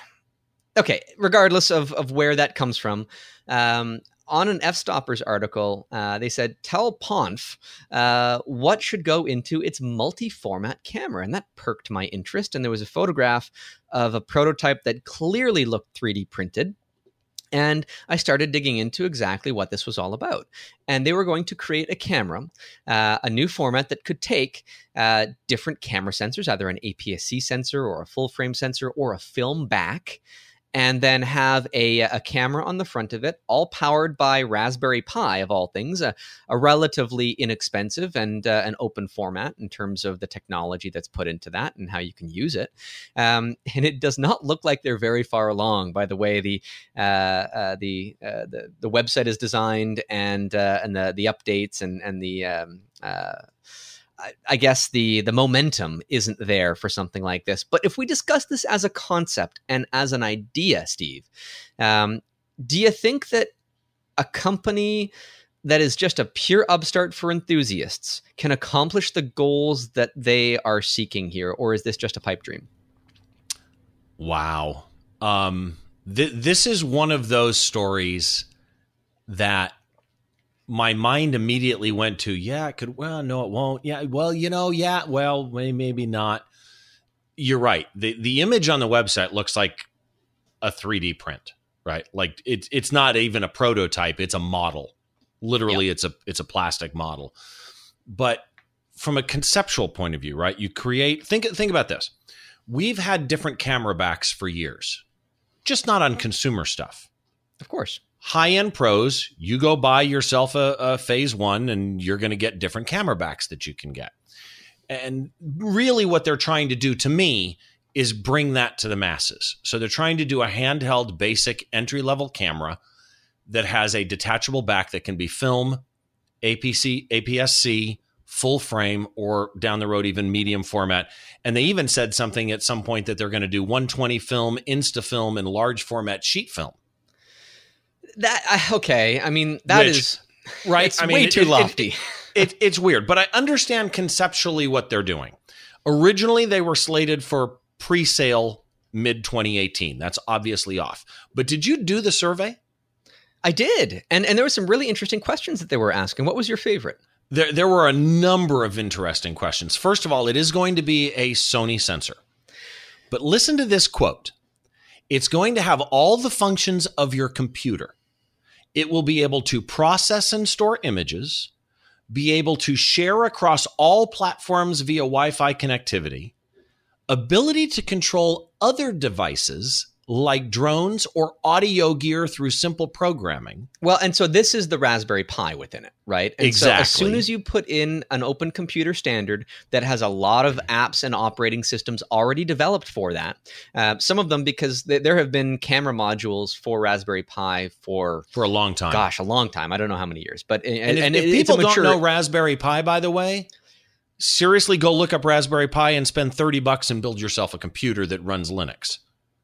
okay. Regardless of of where that comes from, um, on an F-Stoppers article, uh, they said, "Tell Ponf uh, what should go into its multi-format camera," and that perked my interest. And there was a photograph of a prototype that clearly looked three D printed. And I started digging into exactly what this was all about. And they were going to create a camera, uh, a new format that could take uh, different camera sensors, either an A P S C sensor or a full frame sensor or a film back, and then have a, a camera on the front of it, all powered by Raspberry Pi, of all things, a, a relatively inexpensive and uh, an open format in terms of the technology that's put into that and how you can use it. Um, and it does not look like they're very far along by the way the uh, uh, the, uh, the the website is designed and uh, and the the updates and and the um, uh, I guess the the momentum isn't there for something like this. But if we discuss this as a concept and as an idea, Steve, um, do you think that a company that is just a pure upstart for enthusiasts can accomplish the goals that they are seeking here? Or is this just a pipe dream? Wow. Um, th- this is one of those stories that my mind immediately went to, yeah, it could, well, no, it won't. Yeah, well, you know, yeah, well, maybe not. You're right. The the image on the website looks like a three D print, right? Like it's it's not even a prototype, it's a model. Literally, yep. it's a it's a plastic model. But from a conceptual point of view, right? You create, think think about this. We've had different camera backs for years, just not on consumer stuff. Of course. High-end pros, you go buy yourself a, a phase one and you're going to get different camera backs that you can get. And really what they're trying to do to me is bring that to the masses. So they're trying to do a handheld basic entry-level camera that has a detachable back that can be film, A P C, A P S C, full frame, or down the road even medium format. And they even said something at some point that they're going to do one twenty film, Instafilm, and large format sheet film. That okay. I mean, that Which, is right. It's I mean, way it, too it, lofty. It, it, it's weird, but I understand conceptually what they're doing. Originally, they were slated for pre-sale mid twenty eighteen. That's obviously off. But did you do the survey? I did, and and there were some really interesting questions that they were asking. What was your favorite? There, there were a number of interesting questions. First of all, it is going to be a Sony sensor, but listen to this quote. It's going to have all the functions of your computer. It will be able to process and store images, be able to share across all platforms via Wi-Fi connectivity, ability to control other devices like drones or audio gear through simple programming. Well, and so this is the Raspberry Pi within it, right? And exactly. So as soon as you put in an open computer standard that has a lot of apps and operating systems already developed for that, uh, some of them because th- there have been camera modules for Raspberry Pi for for a long time. Gosh, a long time. I don't know how many years, but and, and if, and if it, people it's a mature, don't know Raspberry Pi, by the way, seriously, go look up Raspberry Pi and spend thirty bucks and build yourself a computer that runs Linux.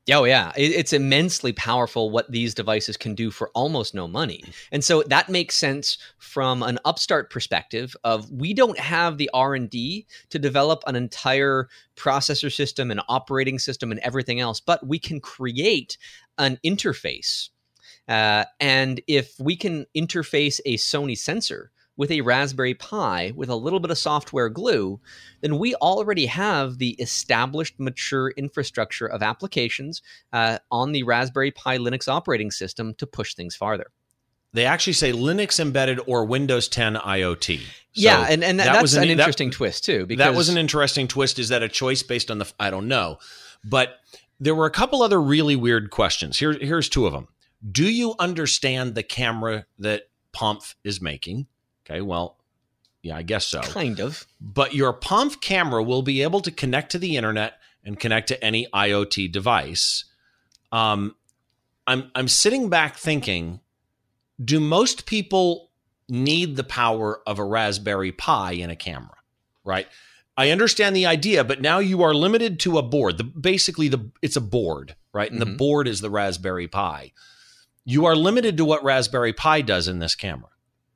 Oh, yeah. It, it's immensely powerful what these devices can do for almost no money. And so that makes sense from an upstart perspective of we don't have the R and D to develop an entire processor system and operating system and everything else, but we can create an interface. Uh, and if we can interface a Sony sensor with a Raspberry Pi with a little bit of software glue, then we already have the established, mature infrastructure of applications uh, on the Raspberry Pi Linux operating system to push things farther. They actually say Linux embedded or Windows ten IoT. So yeah, and, and that, that's an, an interesting that, twist, too. Because that was an interesting twist. Is that a choice based on the, I don't know. But there were a couple other really weird questions. Here, here's two of them. Do you understand the camera that P O M F is making? Okay, well, yeah, I guess so. Kind of. But your P O M F camera will be able to connect to the internet and connect to any IoT device. Um, I'm I'm sitting back thinking, do most people need the power of a Raspberry Pi in a camera, right? I understand the idea, but now you are limited to a board. The, basically, the it's a board, right? And mm-hmm. the board is the Raspberry Pi. You are limited to what Raspberry Pi does in this camera.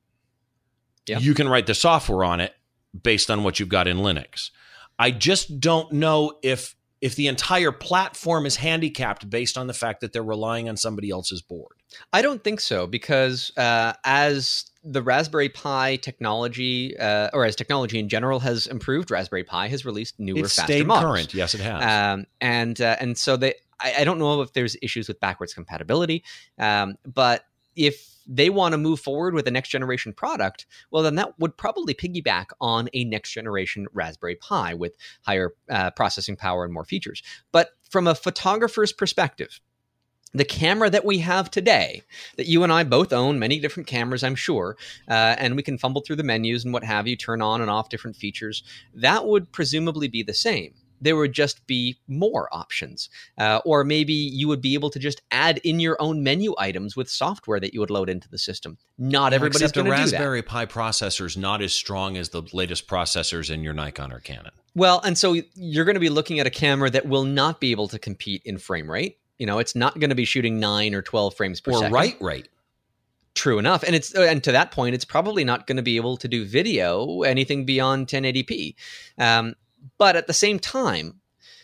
Yeah. You can write the software on it based on what you've got in Linux. I just don't know if if the entire platform is handicapped based on the fact that they're relying on somebody else's board. I don't think so, because uh, as the Raspberry Pi technology, uh, or as technology in general has improved, Raspberry Pi has released newer, it's faster stayed models. Current, yes, it has. Um, and uh, and so they, I, I don't know if there's issues with backwards compatibility, um, but if they want to move forward with a next generation product, well, then that would probably piggyback on a next generation Raspberry Pi with higher uh, processing power and more features. But from a photographer's perspective, the camera that we have today, that you and I both own, many different cameras, I'm sure, uh, and we can fumble through the menus and what have you, turn on and off different features, that would presumably be the same. There would just be more options. Uh, or maybe you would be able to just add in your own menu items with software that you would load into the system. Not everybody's going to do that. Except a Raspberry Pi processor is not as strong as the latest processors in your Nikon or Canon. Well, and so you're going to be looking at a camera that will not be able to compete in frame rate. You know, it's not going to be shooting nine or twelve frames per or second. Or write rate. True enough. And it's and to that point, it's probably not going to be able to do video, anything beyond ten eighty p. Um, but at the same time,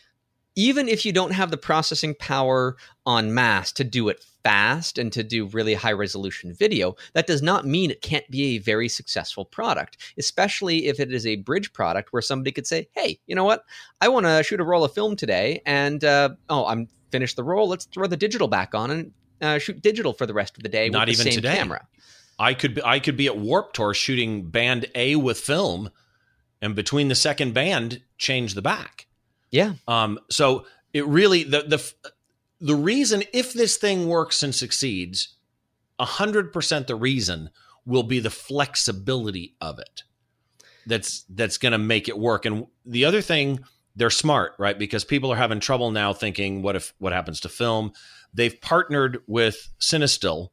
even if you don't have the processing power en masse to do it fast and to do really high resolution video, that does not mean it can't be a very successful product, especially if it is a bridge product where somebody could say, hey, you know what? I want to shoot a roll of film today and, uh, oh, I'm finished the roll. Let's throw the digital back on and uh, shoot digital for the rest of the day not with the even same today. camera. I could be, I could be at Warped Tour shooting band A with film, and between the second band, change the back. Yeah. Um, so it really, the, the, the reason, if this thing works and succeeds, a hundred percent the reason will be the flexibility of it. That's, that's going to make it work. And the other thing, they're smart, right? Because people are having trouble now thinking, what if, what happens to film? They've partnered with Cinestill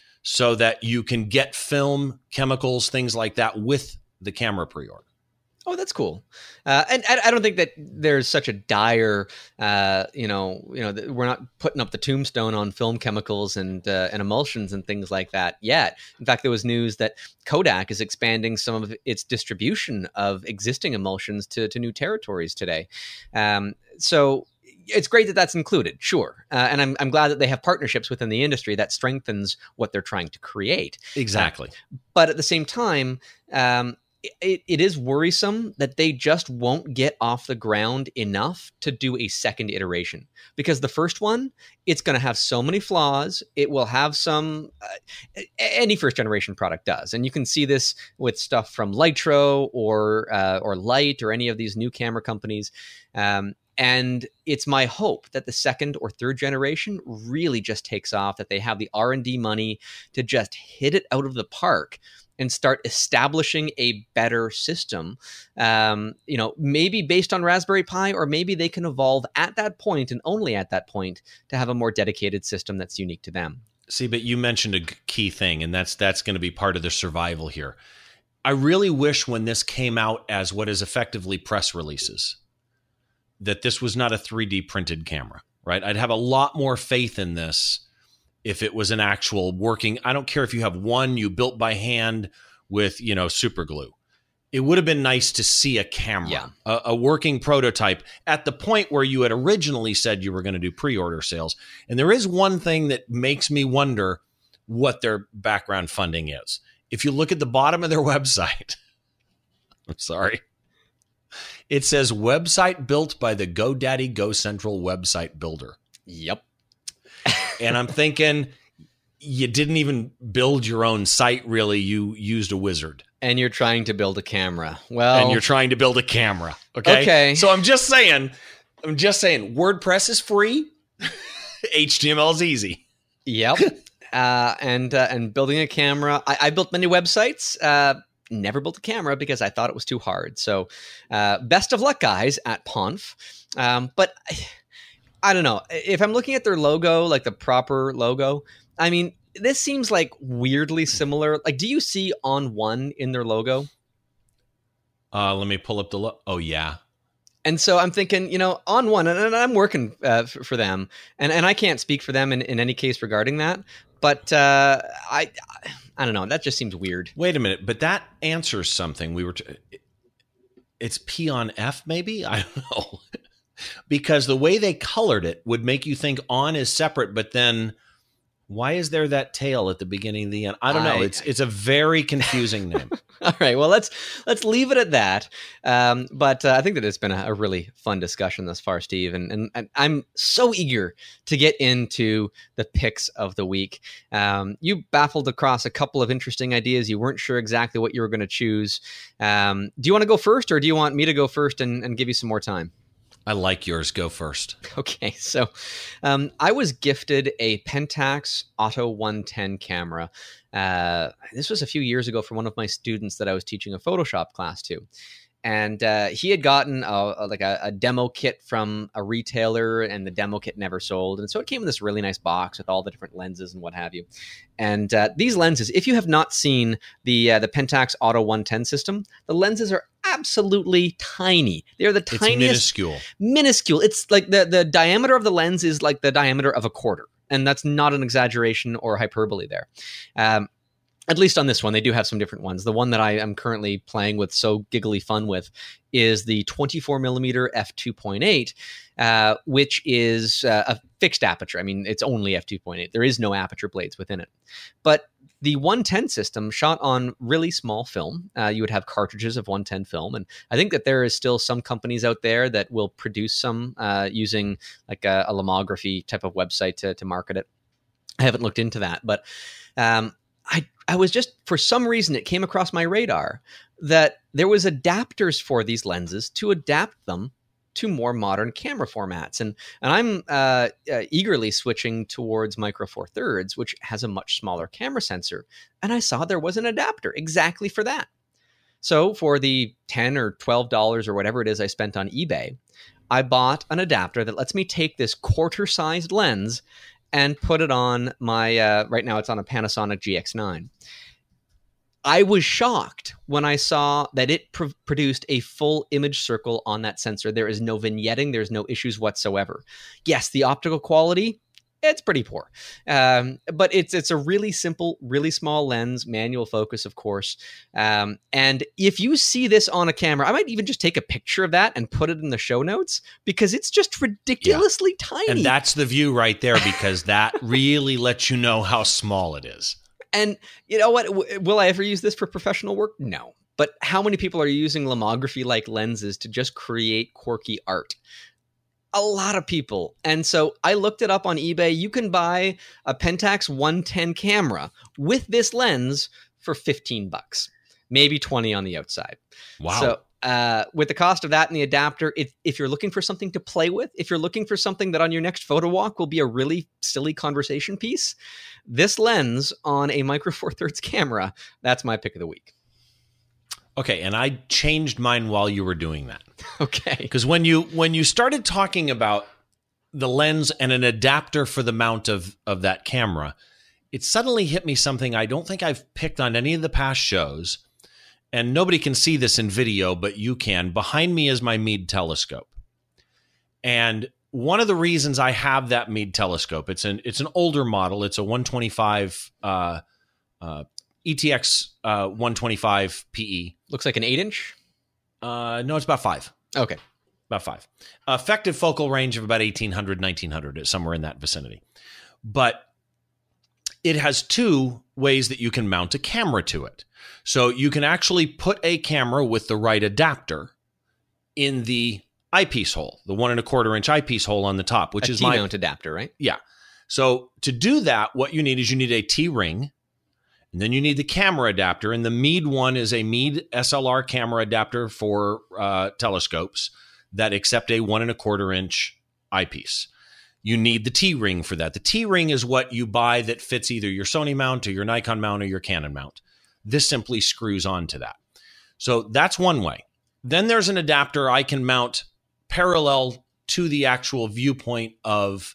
so that you can get film, chemicals, things like that with the camera pre-order. Oh, that's cool. Uh, and I, I don't think that there's such a dire, uh, you know, you know, we're not putting up the tombstone on film chemicals and uh, and emulsions and things like that yet. In fact, there was news that Kodak is expanding some of its distribution of existing emulsions to, to new territories today. Um, so it's great that that's included, sure. Uh, and I'm I'm glad that they have partnerships within the industry that strengthens what they're trying to create. Exactly. Uh, but at the same time, um, It, it is worrisome that they just won't get off the ground enough to do a second iteration, because the first one, it's going to have so many flaws. It will have some, uh, any first generation product does. And you can see this with stuff from Lytro or, uh, or Light or any of these new camera companies. Um, and it's my hope that the second or third generation really just takes off, that they have the R and D money to just hit it out of the park and start establishing a better system, um, you know, maybe based on Raspberry Pi, or maybe they can evolve at that point and only at that point to have a more dedicated system that's unique to them. See, but you mentioned a key thing, and that's that's going to be part of the survival here. I really wish when this came out as what is effectively press releases, that this was not a three D printed camera, right? I'd have a lot more faith in this if it was an actual working. I don't care if you have one you built by hand with, you know, super glue. It would have been nice to see a camera, Yeah. a, a working prototype at the point where you had originally said you were going to do pre-order sales. And there is one thing that makes me wonder what their background funding is. If you look at the bottom of their website, I'm sorry, it says website built by the GoDaddy GoCentral website builder. Yep. And I'm thinking, you didn't even build your own site, really. You used a wizard. And you're trying to build a camera. Well, and you're trying to build a camera. Okay. Okay. So I'm just saying, I'm just saying, WordPress is free. H T M L is easy. Yep. uh, and uh, and building a camera. I, I built many websites. Uh, never built a camera because I thought it was too hard. So uh, best of luck, guys, at Ponf. Um, but I, I don't know. If I'm looking at their logo, like the proper logo, I mean, this seems like weirdly similar. Like, do you see On One in their logo? Uh, let me pull up the logo. Oh, yeah. And so I'm thinking, you know, On One, and, and I'm working uh, for, for them, and, and I can't speak for them in, in any case regarding that. But uh, I, I don't know. That just seems weird. Wait a minute, but that answers something. We were. T- it's P on F, maybe. I don't know, because the way they colored it would make you think On is separate, but then. Why is there that tail at the beginning and the end? I don't know. I, it's it's a very confusing name. All right. Well, let's let's leave it at that. Um, but uh, I think that it's been a, a really fun discussion thus far, Steve, and, and and I'm so eager to get into the picks of the week. Um, you baffled across a couple of interesting ideas. You weren't sure exactly what you were going to choose. Um, do you want to go first, or do you want me to go first and, and give you some more time? I like yours. Go first. Okay, so um, I was gifted a Pentax Auto one ten camera. Uh, this was a few years ago from one of my students that I was teaching a Photoshop class to. And uh, he had gotten a, a, like a, a demo kit from a retailer, and the demo kit never sold. And so it came in this really nice box with all the different lenses and what have you. And uh, these lenses, if you have not seen the uh, the Pentax Auto one ten system, the lenses are absolutely tiny. They're the tiniest. It's minuscule. Minuscule. It's like the, the diameter of the lens is like the diameter of a quarter. And that's not an exaggeration or hyperbole there. Um, At least on this one, they do have some different ones. The one that I am currently playing with so giggly fun with is the twenty-four millimeter f two point eight, uh, which is uh, a fixed aperture. I mean, it's only f two point eight. There is no aperture blades within it. But the one ten system shot on really small film. Uh, you would have cartridges of one ten film. And I think that there is still some companies out there that will produce some uh, using like a, a lomography type of website to, to market it. I haven't looked into that, but um, I I was just, for some reason, it came across my radar that there was adapters for these lenses to adapt them to more modern camera formats. And and I'm uh, uh, eagerly switching towards Micro Four Thirds, which has a much smaller camera sensor. And I saw there was an adapter exactly for that. So for the ten or twelve dollars or whatever it is I spent on eBay, I bought an adapter that lets me take this quarter-sized lens and put it on my, uh, right now it's on a Panasonic G X nine. I was shocked when I saw that it pr- produced a full image circle on that sensor. There is no vignetting. There's no issues whatsoever. Yes, the optical quality, it's pretty poor. Um, but it's it's a really simple, really small lens, manual focus, of course. Um, and if you see this on a camera, I might even just take a picture of that and put it in the show notes because it's just ridiculously yeah. tiny. And that's the view right there, because that really lets you know how small it is. And you know what? W- will I ever use this for professional work? No. But how many people are using lomography-like lenses to just create quirky art? A lot of people. And so I looked it up on eBay. You can buy a Pentax one ten camera with this lens for fifteen bucks, maybe twenty on the outside. Wow. So uh, with the cost of that and the adapter, if, if you're looking for something to play with, if you're looking for something that on your next photo walk will be a really silly conversation piece, this lens on a Micro Four Thirds camera, that's my pick of the week. Okay, and I changed mine while you were doing that. Okay. Because when you when you started talking about the lens and an adapter for the mount of, of that camera, it suddenly hit me something I don't think I've picked on any of the past shows, and nobody can see this in video, but you can. Behind me is my Meade telescope. And one of the reasons I have that Meade telescope, it's an it's an older model. It's a one twenty-five uh, uh, E T X uh, one twenty-five P E. Looks like an eight inch. Uh, no, it's about five. Okay. About five. Effective focal range of about eighteen hundred, nineteen hundred, somewhere in that vicinity. But it has two ways that you can mount a camera to it. So you can actually put a camera with the right adapter in the eyepiece hole, the one and a quarter inch eyepiece hole on the top, which a is my T-mount adapter, right? Yeah. So to do that, what you need is you need a T-ring, and then you need the camera adapter. And the Meade one is a Meade S L R camera adapter for uh, telescopes that accept a one and a quarter inch eyepiece. You need the T-ring for that. The T-ring is what you buy that fits either your Sony mount or your Nikon mount or your Canon mount. This simply screws onto that. So that's one way. Then there's an adapter I can mount parallel to the actual viewpoint of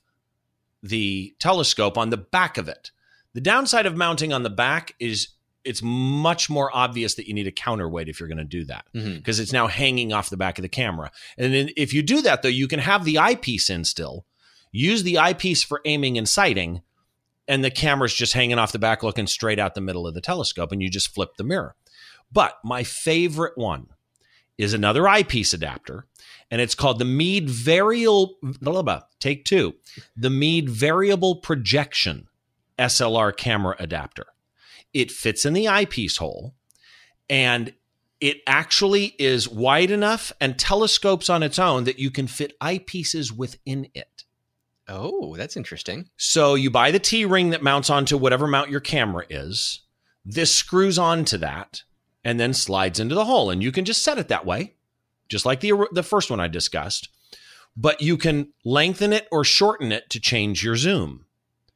the telescope on the back of it. The downside of mounting on the back is it's much more obvious that you need a counterweight if you're going to do that, because mm-hmm. it's now hanging off the back of the camera. And then if you do that, though, you can have the eyepiece in still, use the eyepiece for aiming and sighting, and the camera's just hanging off the back looking straight out the middle of the telescope, and you just flip the mirror. But my favorite one is another eyepiece adapter, and it's called the Meade Variable, take two, the Meade Variable Projection S L R camera adapter. It fits in the eyepiece hole, and it actually is wide enough and telescopes on its own that you can fit eyepieces within it. Oh, that's interesting. So you buy the T-ring that mounts onto whatever mount your camera is. This screws onto that and then slides into the hole. And you can just set it that way, just like the, the first one I discussed. But you can lengthen it or shorten it to change your zoom.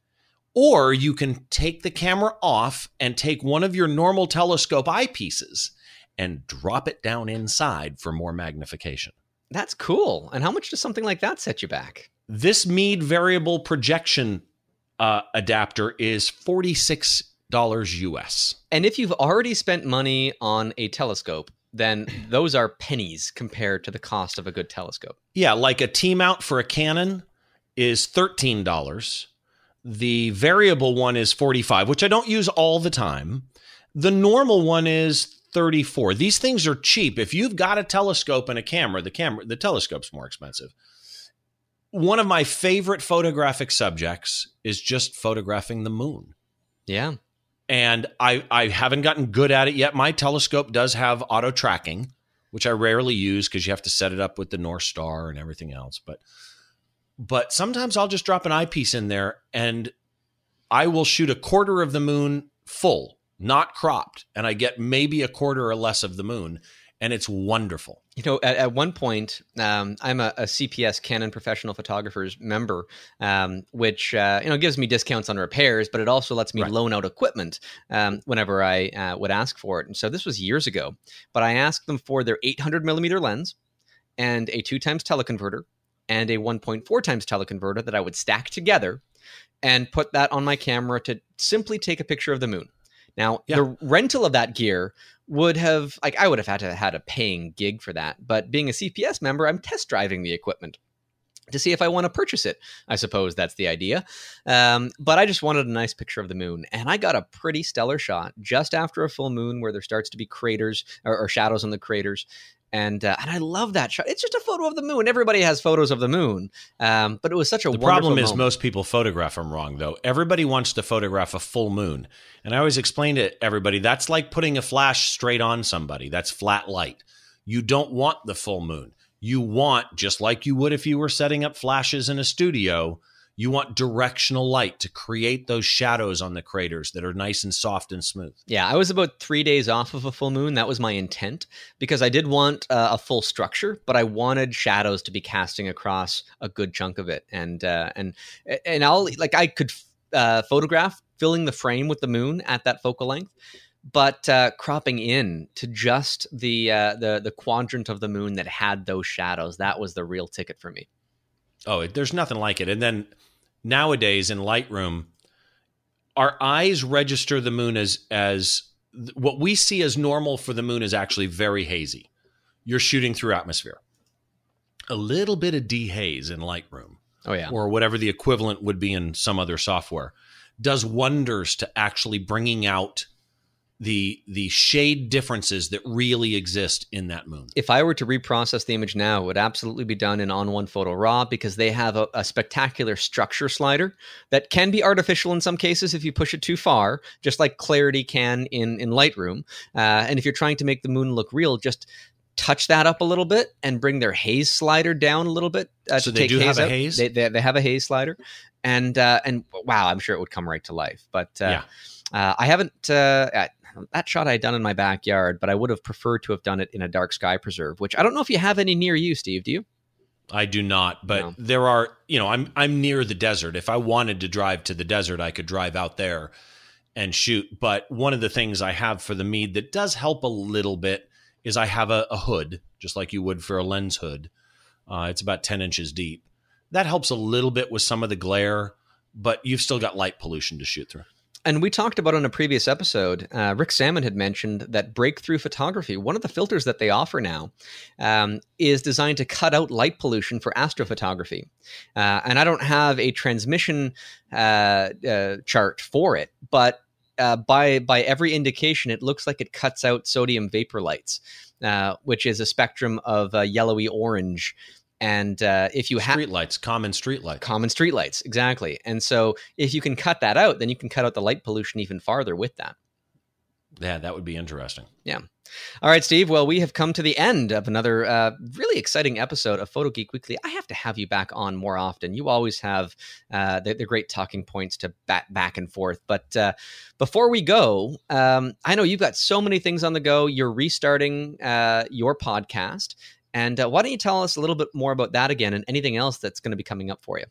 Or you can take the camera off and take one of your normal telescope eyepieces and drop it down inside for more magnification. That's cool. And how much does something like that set you back? This Meade Variable Projection uh, adapter is forty-six dollars U S. And if you've already spent money on a telescope, then those are pennies compared to the cost of a good telescope. Yeah, like a T-mount for a Canon is thirteen dollars. The variable one is forty-five dollars, which I don't use all the time. The normal one is thirty-four dollars. These things are cheap. If you've got a telescope and a camera, the camera, the telescope's more expensive. One of my favorite photographic subjects is just photographing the moon. Yeah. And I, I haven't gotten good at it yet. My telescope does have auto tracking, which I rarely use because you have to set it up with the North Star and everything else. But But sometimes I'll just drop an eyepiece in there and I will shoot a quarter of the moon full, not cropped. And I get maybe a quarter or less of the moon. And it's wonderful. You know, at, at one point, um, I'm a, a C P S, Canon Professional Photographers member, um, which, uh, you know, gives me discounts on repairs, but it also lets me right. loan out equipment um, whenever I uh, would ask for it. And so this was years ago, but I asked them for their eight hundred millimeter lens and a two times teleconverter and a one point four times teleconverter that I would stack together and put that on my camera to simply take a picture of the moon. Now, yeah. the rental of that gear would have, like, I would have had to have had a paying gig for that. But being a C P S member, I'm test driving the equipment to see if I want to purchase it. I suppose that's the idea. Um, but I just wanted a nice picture of the moon. And I got a pretty stellar shot just after a full moon where there starts to be craters or, or shadows on the craters. And uh, and I love that shot. It's just a photo of the moon. Everybody has photos of the moon. Um, but it was such a the wonderful problem is moment. Most people photograph them wrong, though. Everybody wants to photograph a full moon. And I always explain to everybody, that's like putting a flash straight on somebody. That's flat light. You don't want the full moon. You want, just like you would if you were setting up flashes in a studio, you want directional light to create those shadows on the craters that are nice and soft and smooth. Yeah, I was about three days off of a full moon. That was my intent because I did want uh, a full structure, but I wanted shadows to be casting across a good chunk of it. And uh, and and I'll like I could uh, photograph filling the frame with the moon at that focal length, but uh, cropping in to just the uh, the the quadrant of the moon that had those shadows, that was the real ticket for me. Oh, there's nothing like it. And then nowadays in Lightroom, our eyes register the moon as as what we see as normal for the moon is actually very hazy. You're shooting through atmosphere. a little bit of dehaze in Lightroom, Oh, yeah. or whatever the equivalent would be in some other software, does wonders to actually bringing out the the shade differences that really exist in that moon. If I were to reprocess the image now, it would absolutely be done in On One Photo Raw, because they have a, a spectacular structure slider that can be artificial in some cases if you push it too far, just like Clarity can in, in Lightroom. Uh, and if you're trying to make the moon look real, just touch that up a little bit and bring their haze slider down a little bit. Uh, So to they take do have haze a out. haze? They, they, they have a haze slider. And, uh, and wow, I'm sure it would come right to life. But uh, Yeah. uh, I haven't... Uh, that shot I had done in my backyard, but I would have preferred to have done it in a dark sky preserve, which I don't know if you have any near you, Steve. Do you? I do not, but No. there are, you know, I'm I'm near the desert. If I wanted to drive to the desert, I could drive out there and shoot. But one of the things I have for the Meade that does help a little bit is I have a, a hood, just like you would for a lens hood. Uh, it's about ten inches deep. That helps a little bit with some of the glare, but you've still got light pollution to shoot through. And we talked about on a previous episode, uh, Rick Salmon had mentioned that Breakthrough Photography, one of the filters that they offer now, um, is designed to cut out light pollution for astrophotography. Uh, and I don't have a transmission uh, uh, chart for it, but uh, by by every indication, it looks like it cuts out sodium vapor lights, uh, which is a spectrum of uh, yellowy orange. And uh, if you have Street lights, common street lights. common street lights, exactly. And so if you can cut that out, then you can cut out the light pollution even farther with that. Yeah, that would be interesting. Yeah. All right, Steve. Well, we have come to the end of another uh, really exciting episode of Photo Geek Weekly. I have to have you back on more often. You always have uh, the, the great talking points to bat back and forth. But uh, before we go, um, I know you've got so many things on the go. You're restarting uh, your podcast. And uh, why don't you tell us a little bit more about that again and anything else that's going to be coming up for you?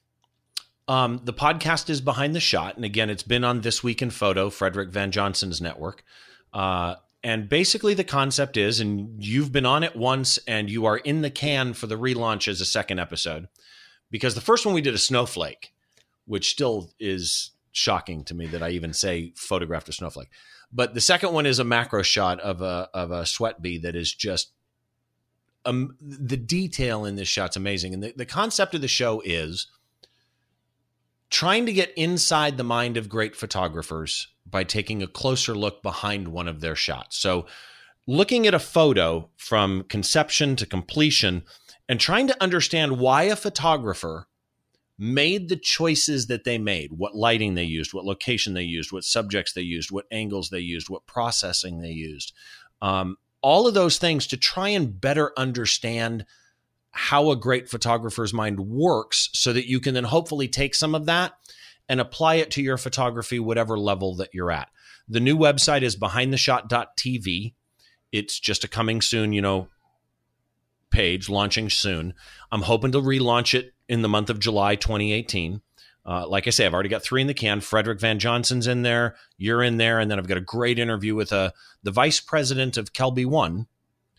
Um, the podcast is Behind the Shot. And again, it's been on This Week in Photo, Frederick Van Johnson's network. Uh, and basically the concept is, and you've been on it once and you are in the can for the relaunch as a second episode, because the first one we did a snowflake, which still is shocking to me that I even say photographed a snowflake. But the second one is a macro shot of a, of a sweat bee that is just Um, the detail in this shot's amazing. And the, the concept of the show is trying to get inside the mind of great photographers by taking a closer look behind one of their shots. So looking at a photo from conception to completion and trying to understand why a photographer made the choices that they made, what lighting they used, what location they used, what subjects they used, what angles they used, what processing they used. Um, all of those things to try and better understand how a great photographer's mind works so that you can then hopefully take some of that and apply it to your photography, whatever level that you're at. The new website is behind the shot dot t v. It's just a coming soon, you know, page launching soon. I'm hoping to relaunch it in the month of July twenty eighteen. Uh, like I say, I've already got three in the can. Frederick Van Johnson's in there. You're in there. And then I've got a great interview with uh, the vice president of Kelby One,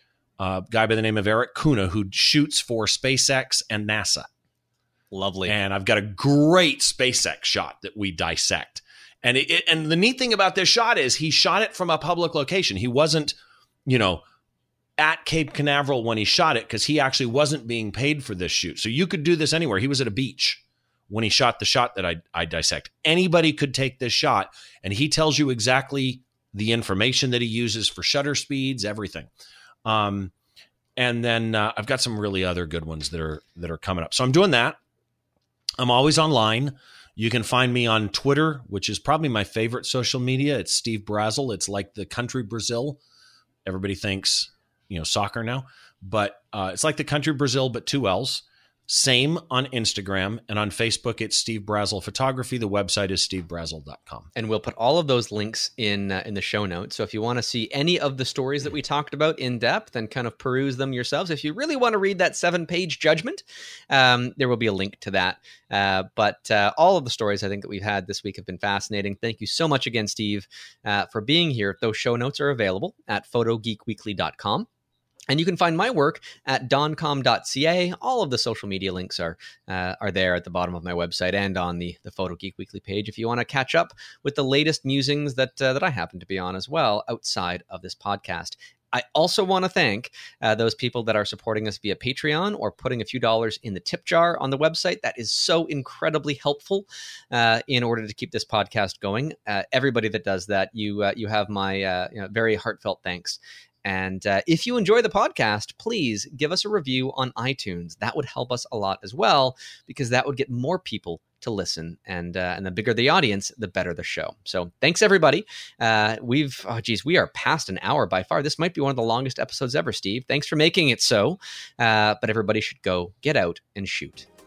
a guy by the name of Eric Kuna, who shoots for SpaceX and NASA. Lovely. And I've got a great SpaceX shot that we dissect. And it, it, and the neat thing about this shot is he shot it from a public location. He wasn't, you know, at Cape Canaveral when he shot it because he actually wasn't being paid for this shoot. So you could do this anywhere. He was at a beach when he shot the shot that I, I dissect. Anybody could take this shot, and he tells you exactly the information that he uses for shutter speeds, everything. Um, and then uh, I've got some really other good ones that are that are coming up. So I'm doing that. I'm always online. You can find me on Twitter, which is probably my favorite social media. It's Steve Brazel. It's like the country Brazil. Everybody thinks, you know, soccer now, but uh, it's like the country Brazil, but two L's. Same on Instagram, and on Facebook, it's Steve Brazel Photography. The website is steve brazel dot com. And we'll put all of those links in uh, in the show notes. So if you want to see any of the stories that we talked about in depth and kind of peruse them yourselves, if you really want to read that seven-page judgment, um, there will be a link to that. Uh, but uh, all of the stories I think that we've had this week have been fascinating. Thank you so much again, Steve, uh, for being here. Those show notes are available at photo geek weekly dot com. And you can find my work at doncom dot c a. All of the social media links are uh, are there at the bottom of my website and on the, the Photo Geek Weekly page if you want to catch up with the latest musings that uh, that I happen to be on as well outside of this podcast. I also want to thank uh, those people that are supporting us via Patreon or putting a few dollars in the tip jar on the website. That is so incredibly helpful uh, in order to keep this podcast going. Uh, everybody that does that, you uh, you have my uh, you know, very heartfelt thanks. And uh, if you enjoy the podcast, please give us a review on iTunes. That would help us a lot as well, because that would get more people to listen. And uh, and the bigger the audience, the better the show. So thanks, everybody. Uh, we've, oh, geez, we are past an hour by far. This might be one of the longest episodes ever, Steve. Thanks for making it so. Uh, but everybody should go get out and shoot.